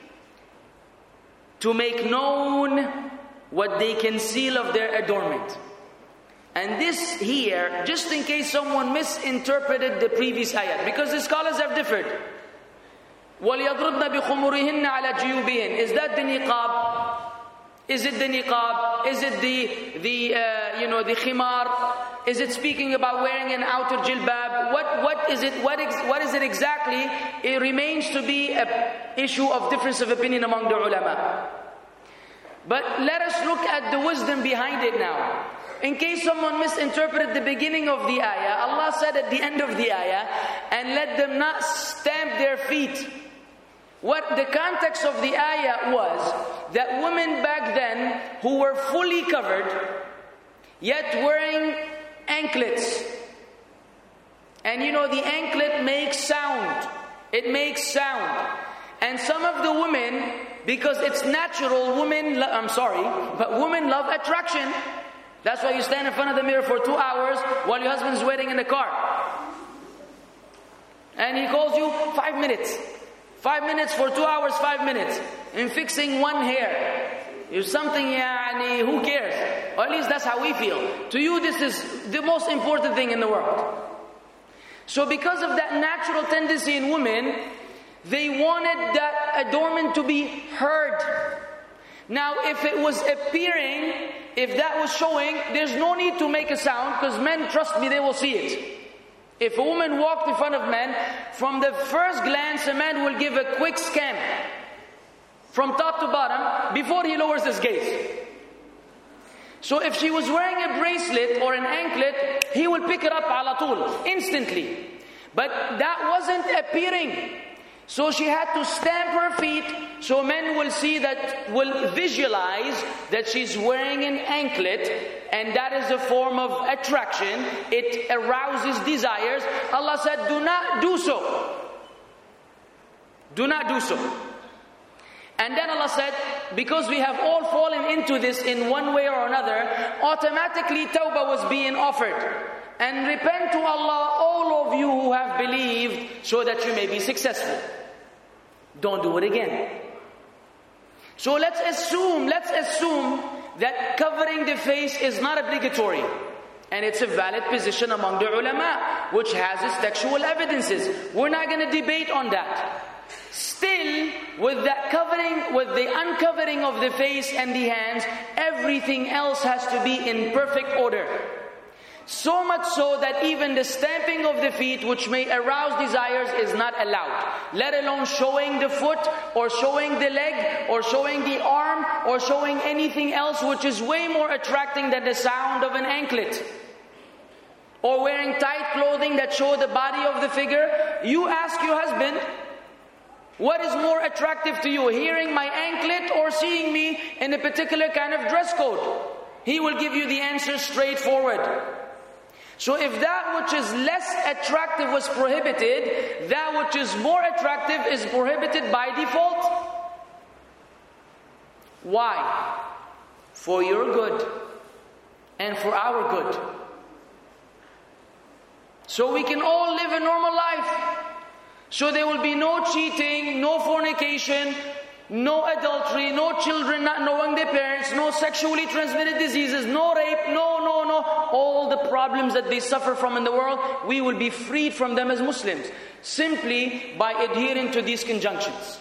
to make known what they conceal of their adornment. And this here, just in case someone misinterpreted the previous ayat, because the scholars have differed. وَلْيَضْرِبْنَ بِخُمُرِهِنَّ عَلَى جُيُوبِهِنَّ. Is that the niqab? Is it the niqab? Is it the khimar? Is it speaking about wearing an outer jilbab? What is it? What is it exactly? It remains to be an issue of difference of opinion among the ulama. But let us look at the wisdom behind it now. In case someone misinterpreted the beginning of the ayah, Allah said at the end of the ayah, and let them not stamp their feet. What the context of the ayah was, that women back then who were fully covered, yet wearing anklets. And you know, the anklet makes sound. It makes sound. And some of the women, because it's natural, women love attraction. That's why you stand in front of the mirror for 2 hours while your husband is waiting in the car. And he calls you 5 minutes. 5 minutes for 2 hours, 5 minutes. In fixing one hair. If something, who cares? Or at least that's how we feel. To you, this is the most important thing in the world. So because of that natural tendency in women, they wanted that adornment to be heard. Now, if it was appearing, if that was showing, there's no need to make a sound, because men, trust me, they will see it. If a woman walked in front of men, from the first glance, a man will give a quick scan from top to bottom before he lowers his gaze. So if she was wearing a bracelet or an anklet, he will pick it up ala tul, instantly. But that wasn't appearing. So she had to stamp her feet so men will see that, will visualize that she's wearing an anklet, and that is a form of attraction. It arouses desires. Allah said, do not do so. Do not do so. And then Allah said, because we have all fallen into this in one way or another, automatically tawbah was being offered. And repent to Allah, all of you who have believed, so that you may be successful. Don't do it again. So let's assume that covering the face is not obligatory. And it's a valid position among the ulama, which has its textual evidences. We're not going to debate on that. Still, with that covering, with the uncovering of the face and the hands, everything else has to be in perfect order. So much so that even the stamping of the feet, which may arouse desires, is not allowed. Let alone showing the foot, or showing the leg, or showing the arm, or showing anything else which is way more attracting than the sound of an anklet. Or wearing tight clothing that show the body of the figure. You ask your husband, what is more attractive to you, hearing my anklet or seeing me in a particular kind of dress code? He will give you the answer straightforward. So if that which is less attractive was prohibited, that which is more attractive is prohibited by default. Why? For your good and for our good. So we can all live a normal life. So there will be no cheating, no fornication, no adultery, no children not knowing their parents, no sexually transmitted diseases, no rape, no. All the problems that they suffer from in the world, we will be freed from them as Muslims, simply by adhering to these conjunctions.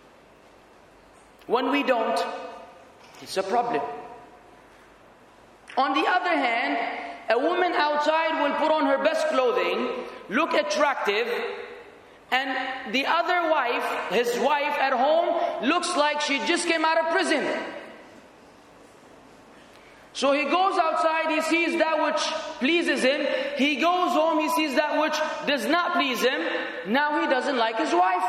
When we don't, it's a problem. On the other hand, a woman outside will put on her best clothing, look attractive, and the other wife, his wife at home, looks like she just came out of prison. So he goes outside, he sees that which pleases him. He goes home, he sees that which does not please him. Now he doesn't like his wife.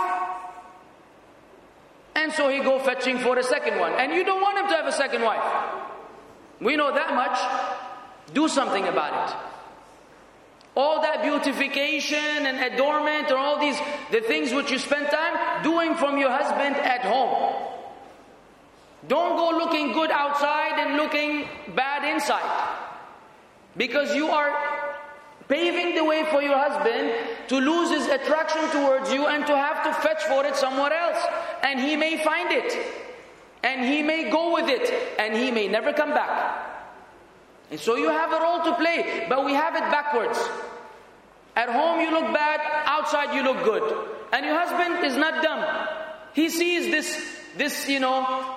And so he goes fetching for a second one. And you don't want him to have a second wife. We know that much. Do something about it. All that beautification and adornment, or all these, the things which you spend time doing from your husband at home. Don't go looking good outside and looking bad inside. Because you are paving the way for your husband to lose his attraction towards you and to have to fetch for it somewhere else. And he may find it. And he may go with it. And he may never come back. And so you have a role to play. But we have it backwards. At home you look bad, outside you look good. And your husband is not dumb. He sees this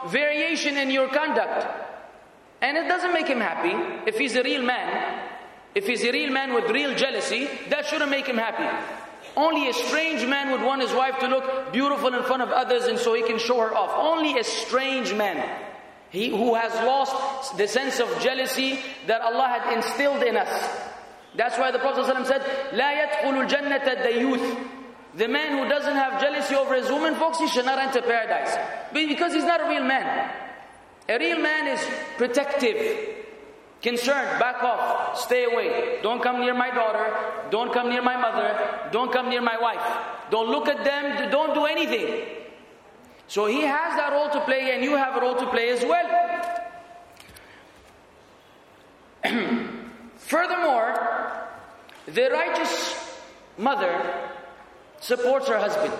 variation in your conduct. And it doesn't make him happy if he's a real man. If he's a real man with real jealousy, that shouldn't make him happy. Only a strange man would want his wife to look beautiful in front of others and so he can show her off. Only a strange man, he who has lost the sense of jealousy that Allah had instilled in us. That's why the Prophet ﷺ said, لا يدخل الجنة الديوث. The man who doesn't have jealousy over his woman, folks, he should not enter paradise. Because he's not a real man. A real man is protective, concerned, back off, stay away. Don't come near my daughter. Don't come near my mother. Don't come near my wife. Don't look at them. Don't do anything. So he has that role to play and you have a role to play as well. Furthermore, the righteous mother supports her husband.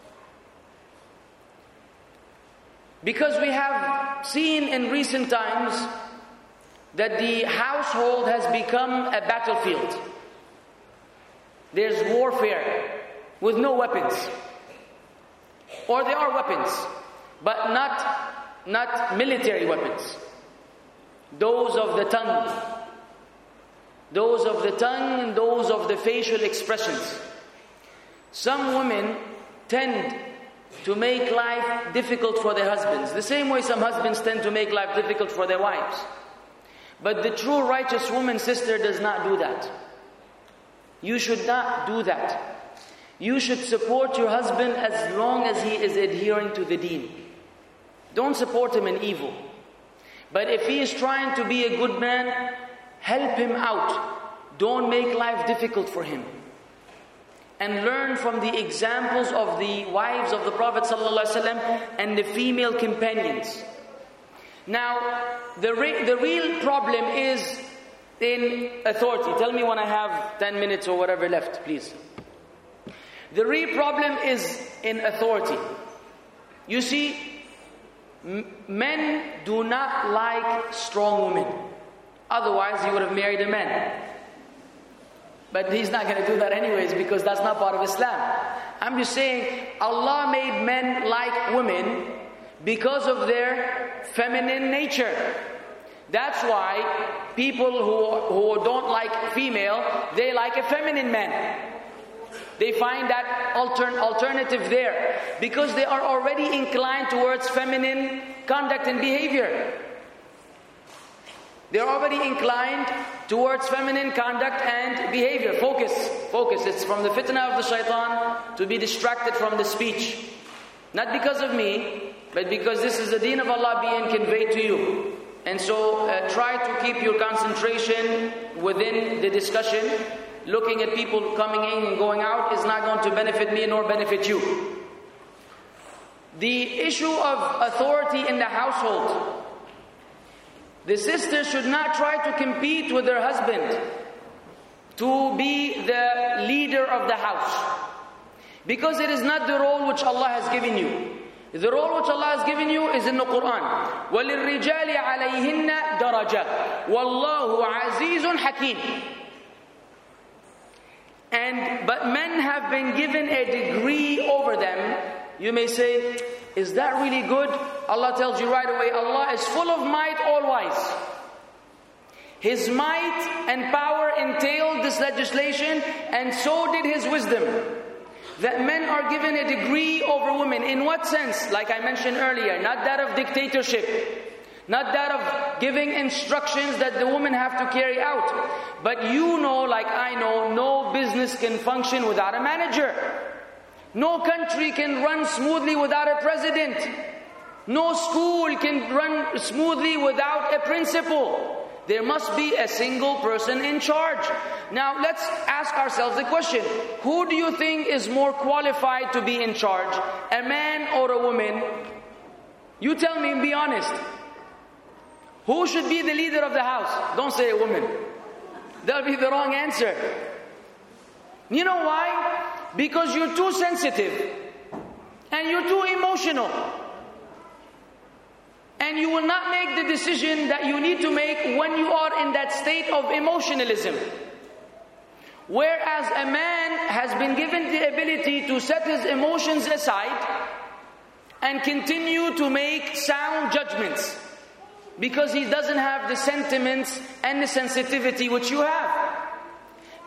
Because we have seen in recent times that the household has become a battlefield. There's warfare with no weapons. Or there are weapons, but not military weapons. Those of the tongue. Those of the tongue and those of the facial expressions. Some women tend to make life difficult for their husbands. The same way some husbands tend to make life difficult for their wives. But the true righteous woman, sister, does not do that. You should not do that. You should support your husband as long as he is adhering to the deen. Don't support him in evil. But if he is trying to be a good man, help him out. Don't make life difficult for him. And learn from the examples of the wives of the Prophet ﷺ and the female companions. Now, the real problem is in authority. Tell me when I have 10 minutes or whatever left, please. The real problem is in authority. You see, men do not like strong women. Otherwise, he would have married a man. But he's not going to do that anyways because that's not part of Islam. I'm just saying, Allah made men like women because of their feminine nature. That's why people who don't like female, they like a feminine man. They find that alternative there because they are already inclined towards feminine conduct and behavior. They're already inclined towards feminine conduct and behavior. Focus. It's from the fitna of the shaitan to be distracted from the speech. Not because of me, but because this is the deen of Allah being conveyed to you. And so try to keep your concentration within the discussion. Looking at people coming in and going out is not going to benefit me nor benefit you. The issue of authority in the household. The sister should not try to compete with her husband to be the leader of the house. Because it is not the role which Allah has given you. The role which Allah has given you is in the Quran. وَلِلرِّجَالِ عَلَيْهِنَّ دَرَجَةٌ وَاللَّهُ عَزِيزٌ حَكِيمٌ. But men have been given a degree over them. You may say, is that really good? Allah tells you right away, Allah is full of might, all wise. His might and power entailed this legislation, and so did His wisdom. That men are given a degree over women. In what sense? Like I mentioned earlier, not that of dictatorship. Not that of giving instructions that the women have to carry out. But you know, like I know, no business can function without a manager. No country can run smoothly without a president. No school can run smoothly without a principal. There must be a single person in charge. Now let's ask ourselves the question. Who do you think is more qualified to be in charge? A man or a woman? You tell me and be honest. Who should be the leader of the house? Don't say a woman. That'll be the wrong answer. You know why? Because you're too sensitive and you're too emotional. And you will not make the decision that you need to make when you are in that state of emotionalism. Whereas a man has been given the ability to set his emotions aside and continue to make sound judgments. Because he doesn't have the sentiments and the sensitivity which you have.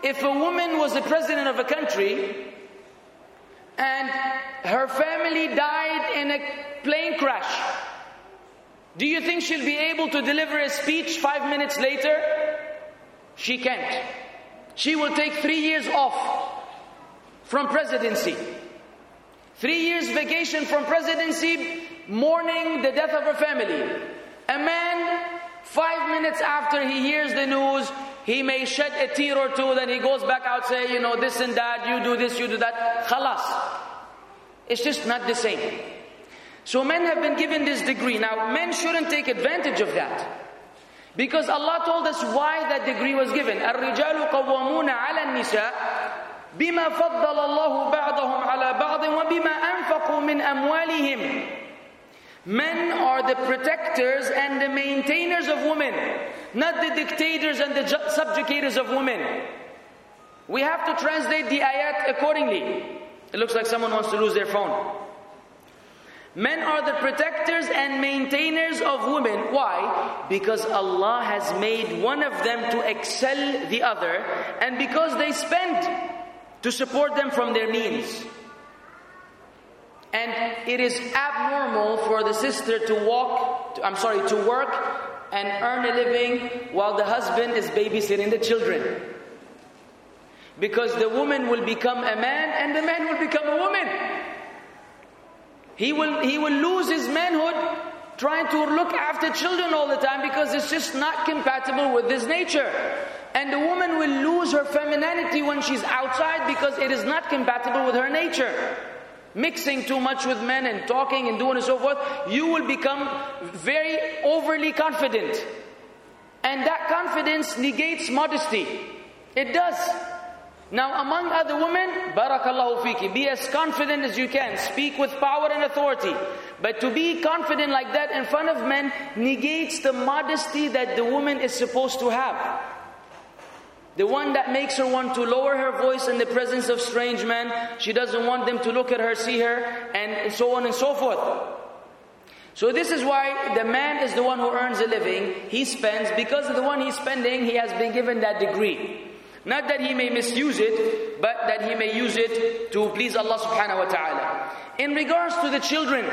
if a woman was the president of a country and her family died in a plane crash, do you think she'll be able to deliver a speech 5 minutes later? She can't. She will take 3 years off from presidency. 3 years vacation from presidency, mourning the death of her family. A man, 5 minutes after he hears the news, he may shed a tear or two, then he goes back out, say, this and that, you do this, you do that. Khalas. It's just not the same. So men have been given this degree. Now, men shouldn't take advantage of that. Because Allah told us why that degree was given. الرِّجَالُ قَوَّمُونَ عَلَى النِّسَاءِ بِمَا فَضَّلَ اللَّهُ بَعْضَهُمْ عَلَى بَعْضٍ وَبِمَا أَنفَقُوا مِنْ أَمْوَالِهِمْ. Men are the protectors and the maintainers of women, not the dictators and the subjugators of women. We have to translate the ayat accordingly. It looks like someone wants to lose their phone. Men are the protectors and maintainers of women. Why? Because Allah has made one of them to excel the other, and because they spend to support them from their means. And it is abnormal for the sister to work and earn a living while the husband is babysitting the children. Because the woman will become a man and the man will become a woman. He will lose his manhood trying to look after children all the time because it's just not compatible with his nature. And the woman will lose her femininity when she's outside because it is not compatible with her nature. Mixing too much with men and talking and doing and so forth, you will become very overly confident. And that confidence negates modesty. It does. Now, among other women, barakallahu fiki, be as confident as you can. Speak with power and authority. But to be confident like that in front of men negates the modesty that the woman is supposed to have. The one that makes her want to lower her voice in the presence of strange men. She doesn't want them to look at her, see her, and so on and so forth. So this is why the man is the one who earns a living. He spends. Because of the one he's spending, he has been given that degree. Not that he may misuse it, but that he may use it to please Allah subhanahu wa ta'ala. In regards to the children,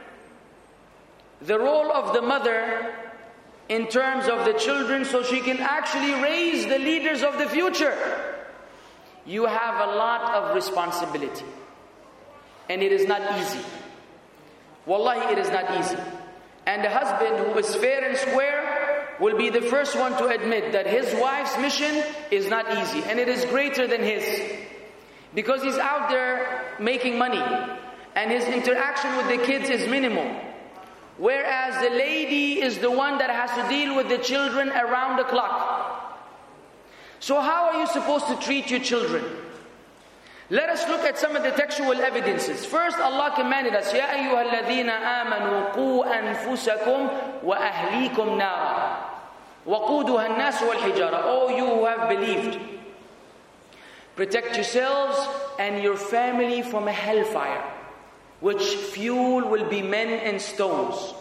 the role of the mother in terms of the children, so she can actually raise the leaders of the future. You have a lot of responsibility. And it is not easy. Wallahi, it is not easy. And the husband who is fair and square will be the first one to admit that his wife's mission is not easy. And it is greater than his. Because he's out there making money. And his interaction with the kids is minimal. Whereas the lady is the one that has to deal with the children around the clock. So how are you supposed to treat your children? Let us look at some of the textual evidences. First, Allah commanded us, يَا أَيُّهَا الَّذِينَ آمَنُوا قُوا أَنفُسَكُمْ وَأَهْلِيكُمْ نَارًا وَقُودُهَا النَّاسُ وَالْحِجَارَةُ. Oh, you who have believed, protect yourselves and your family from a hellfire, which fuel will be men and stones.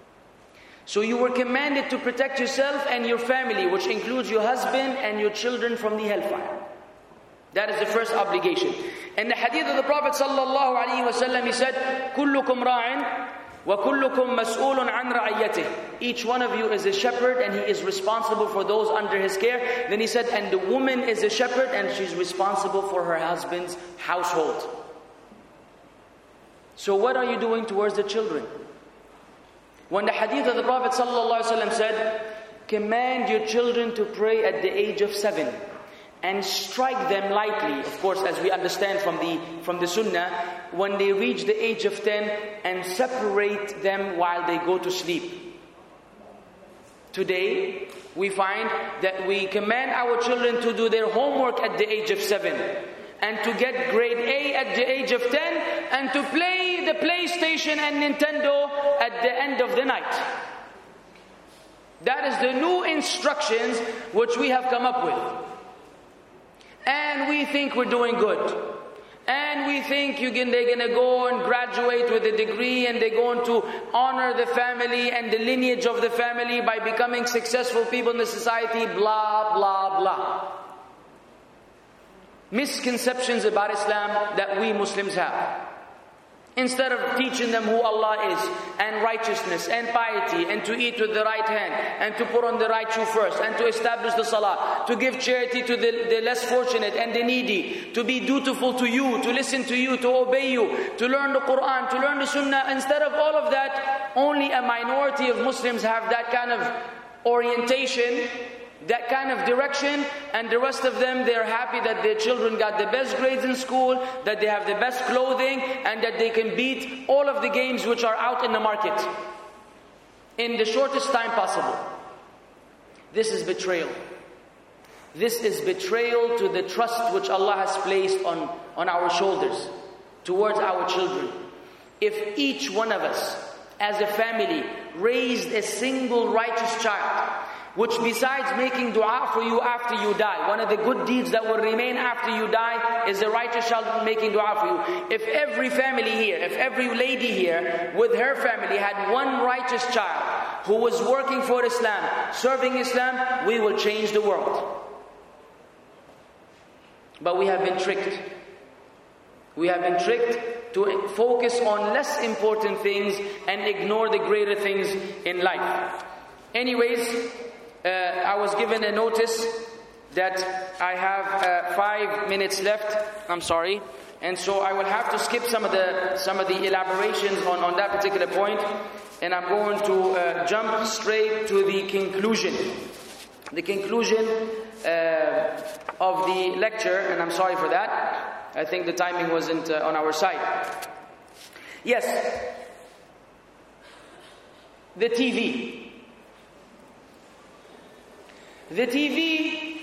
So you were commanded to protect yourself and your family, which includes your husband and your children, from the hellfire. That is the first obligation. In the hadith of the Prophet sallallahu alaihi wasallam, he said, "Kullukum ra'in wa kullukum mas'ulun an ra'iyatih." Each one of you is a shepherd and he is responsible for those under his care. Then he said, and the woman is a shepherd and she's responsible for her husband's household. So what are you doing towards the children? When the hadith of the Prophet ﷺ said, command your children to pray at the age of 7 and strike them lightly, of course, as we understand from the sunnah, when they reach the age of 10, and separate them while they go to sleep. Today, we find that we command our children to do their homework at the age of 7. And to get grade A at the age of 10, and to play the PlayStation and Nintendo at the end of the night. That is the new instructions which we have come up with. And we think we're doing good. And we think they're going to go and graduate with a degree, and they're going to honor the family and the lineage of the family by becoming successful people in the society, blah, blah, blah. misconceptions about Islam that we Muslims have. Instead of teaching them who Allah is, and righteousness, and piety, and to eat with the right hand, and to put on the right shoe first, and to establish the salah, to give charity to the less fortunate and the needy, to be dutiful to you, to listen to you, to obey you, to learn the Quran, to learn the Sunnah. Instead of all of that, only a minority of Muslims have that kind of orientation, that kind of direction, and the rest of them, they're happy that their children got the best grades in school, that they have the best clothing, and that they can beat all of the games which are out in the market in the shortest time possible. This is betrayal. This is betrayal to the trust which Allah has placed on our shoulders towards our children. If each one of us as a family raised a single righteous child, which besides making dua for you after you die, one of the good deeds that will remain after you die is a righteous child making dua for you. If every family here, if every lady here with her family had one righteous child who was working for Islam, serving Islam, we will change the world. But we have been tricked. We have been tricked to focus on less important things and ignore the greater things in life. Anyways, I was given a notice that I have 5 minutes left. I'm sorry, and so I will have to skip some of the elaborations on that particular point, and I'm going to jump straight to the conclusion. The conclusion of the lecture, and I'm sorry for that. I think the timing wasn't on our side. Yes, the TV. The TV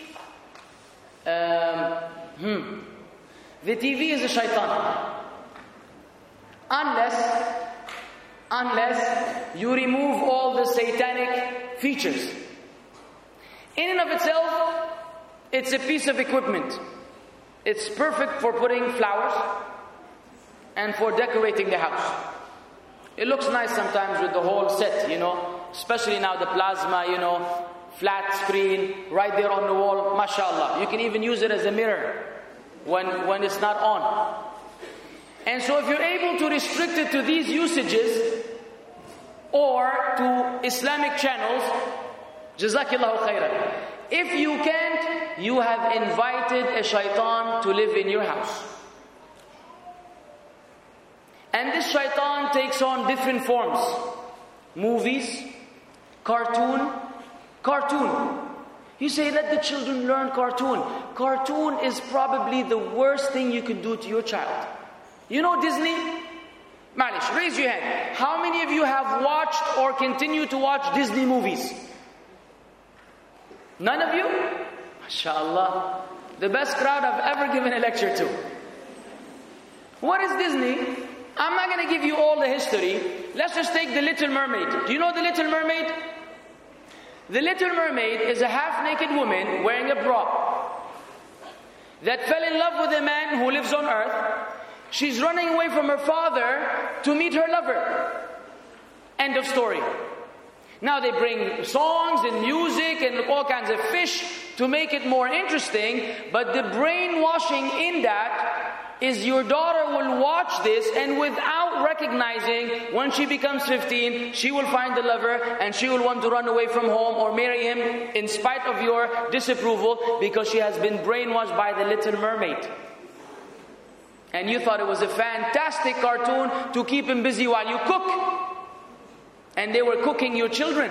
is a shaitan. Unless you remove all the satanic features. In and of itself, it's a piece of equipment. It's perfect for putting flowers and for decorating the house. It looks nice sometimes with the whole set, especially now the plasma, flat screen right there on the wall, mashallah. You can even use it as a mirror when it's not on. And so if you're able to restrict it to these usages or to Islamic channels, Jazakillahu khairan. If you can't, you have invited a shaitan to live in your house. And this shaitan takes on different forms. Movies, cartoon. You say, let the children learn cartoon. Cartoon is probably the worst thing you could do to your child. You know Disney? Malish, raise your hand. How many of you have watched or continue to watch Disney movies? None of you? MashaAllah. The best crowd I've ever given a lecture to. What is Disney? I'm not going to give you all the history. Let's just take The Little Mermaid. Do you know The Little Mermaid? The Little Mermaid is a half-naked woman wearing a bra that fell in love with a man who lives on earth. She's running away from her father to meet her lover. End of story. Now they bring songs and music and all kinds of fish to make it more interesting, but the brainwashing in that is your daughter will watch this, and without recognizing, when she becomes 15, she will find the lover and she will want to run away from home or marry him in spite of your disapproval, because she has been brainwashed by the Little Mermaid. And you thought it was a fantastic cartoon to keep him busy while you cook. And they were cooking your children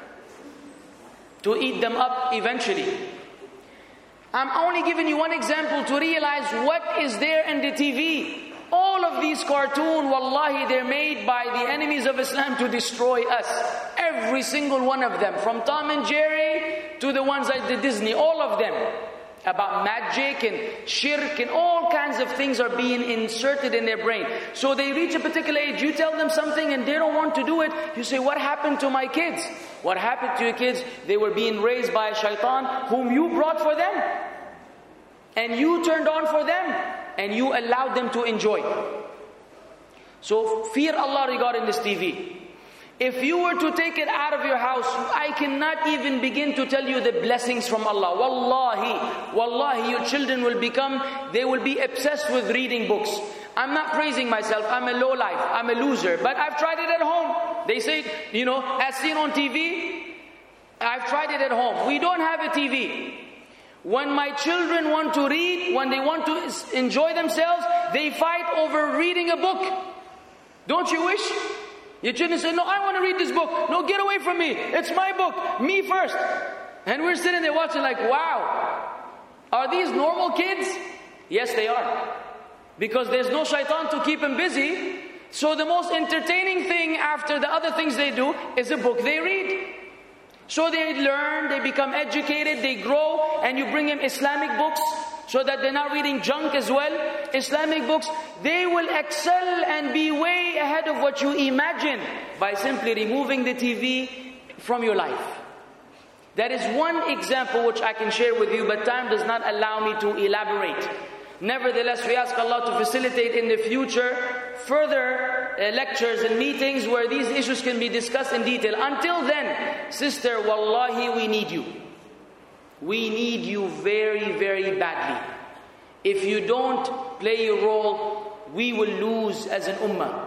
to eat them up eventually. I'm only giving you one example to realize what is there in the TV. All of these cartoons, wallahi, they're made by the enemies of Islam to destroy us. Every single one of them. From Tom and Jerry to the ones like the Disney. All of them. About magic and shirk and all kinds of things are being inserted in their brain. So they reach a particular age, you tell them something and they don't want to do it. You say, what happened to my kids? What happened to your kids? They were being raised by a shaitan whom you brought for them. And you turned on for them. And you allowed them to enjoy. So fear Allah regarding this TV. If you were to take it out of your house, I cannot even begin to tell you the blessings from Allah. Wallahi, your children will be obsessed with reading books. I'm not praising myself, I'm a lowlife, I'm a loser, but I've tried it at home. They say, as seen on TV, I've tried it at home. We don't have a TV. When my children want to read, when they want to enjoy themselves, they fight over reading a book. Don't you wish? Your children say, no, I want to read this book. No, get away from me. It's my book. Me first. And we're sitting there watching like, wow. Are these normal kids? Yes, they are. Because there's no shaitan to keep them busy. So the most entertaining thing after the other things they do is a book they read. So they learn, they become educated, they grow, and you bring them Islamic books so that they're not reading junk as well. Islamic books, they will excel and be way ahead of what you imagine by simply removing the TV from your life. That is one example which I can share with you, but time does not allow me to elaborate. Nevertheless, we ask Allah to facilitate in the future further lectures and meetings where these issues can be discussed in detail. Until then, sister, wallahi, we need you. We need you very, very badly. If you don't play your role, we will lose as an ummah.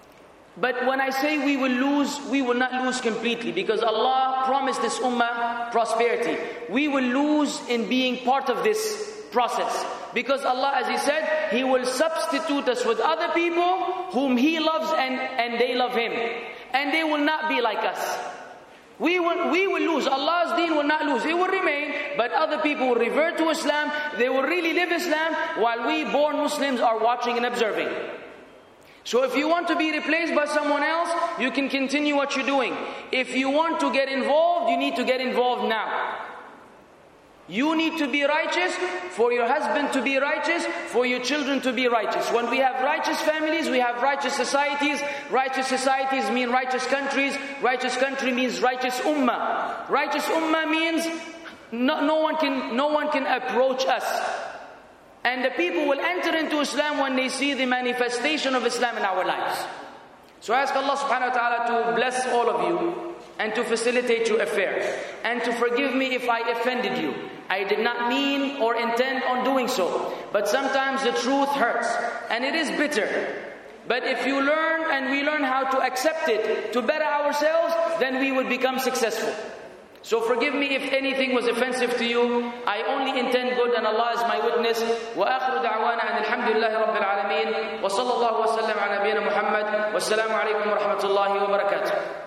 But when I say we will lose, we will not lose completely, because Allah promised this ummah prosperity. We will lose in being part of this process. Because Allah, as He said, He will substitute us with other people whom He loves and they love Him. And they will not be like us. We will lose. Allah's deen will not lose. It will remain, but other people will revert to Islam. They will really live Islam, while we born Muslims are watching and observing. So if you want to be replaced by someone else, you can continue what you're doing. If you want to get involved, you need to get involved now. You need to be righteous, for your husband to be righteous, for your children to be righteous. When we have righteous families, we have righteous societies. Righteous societies mean righteous countries. Righteous country means righteous ummah. Righteous ummah means no one can approach us. And the people will enter into Islam when they see the manifestation of Islam in our lives. So I ask Allah subhanahu wa ta'ala to bless all of you and to facilitate your affairs, and to forgive me if I offended you. I did not mean or intend on doing so. But sometimes the truth hurts, and it is bitter. But if you learn and we learn how to accept it, to better ourselves, then we will become successful. So forgive me if anything was offensive to you. I only intend good, and Allah is my witness. وآخر دعوانا أن الحمد لله رب العالمين وصلى الله وسلم على نبينا محمد والسلام عليكم ورحمة الله وبركاته.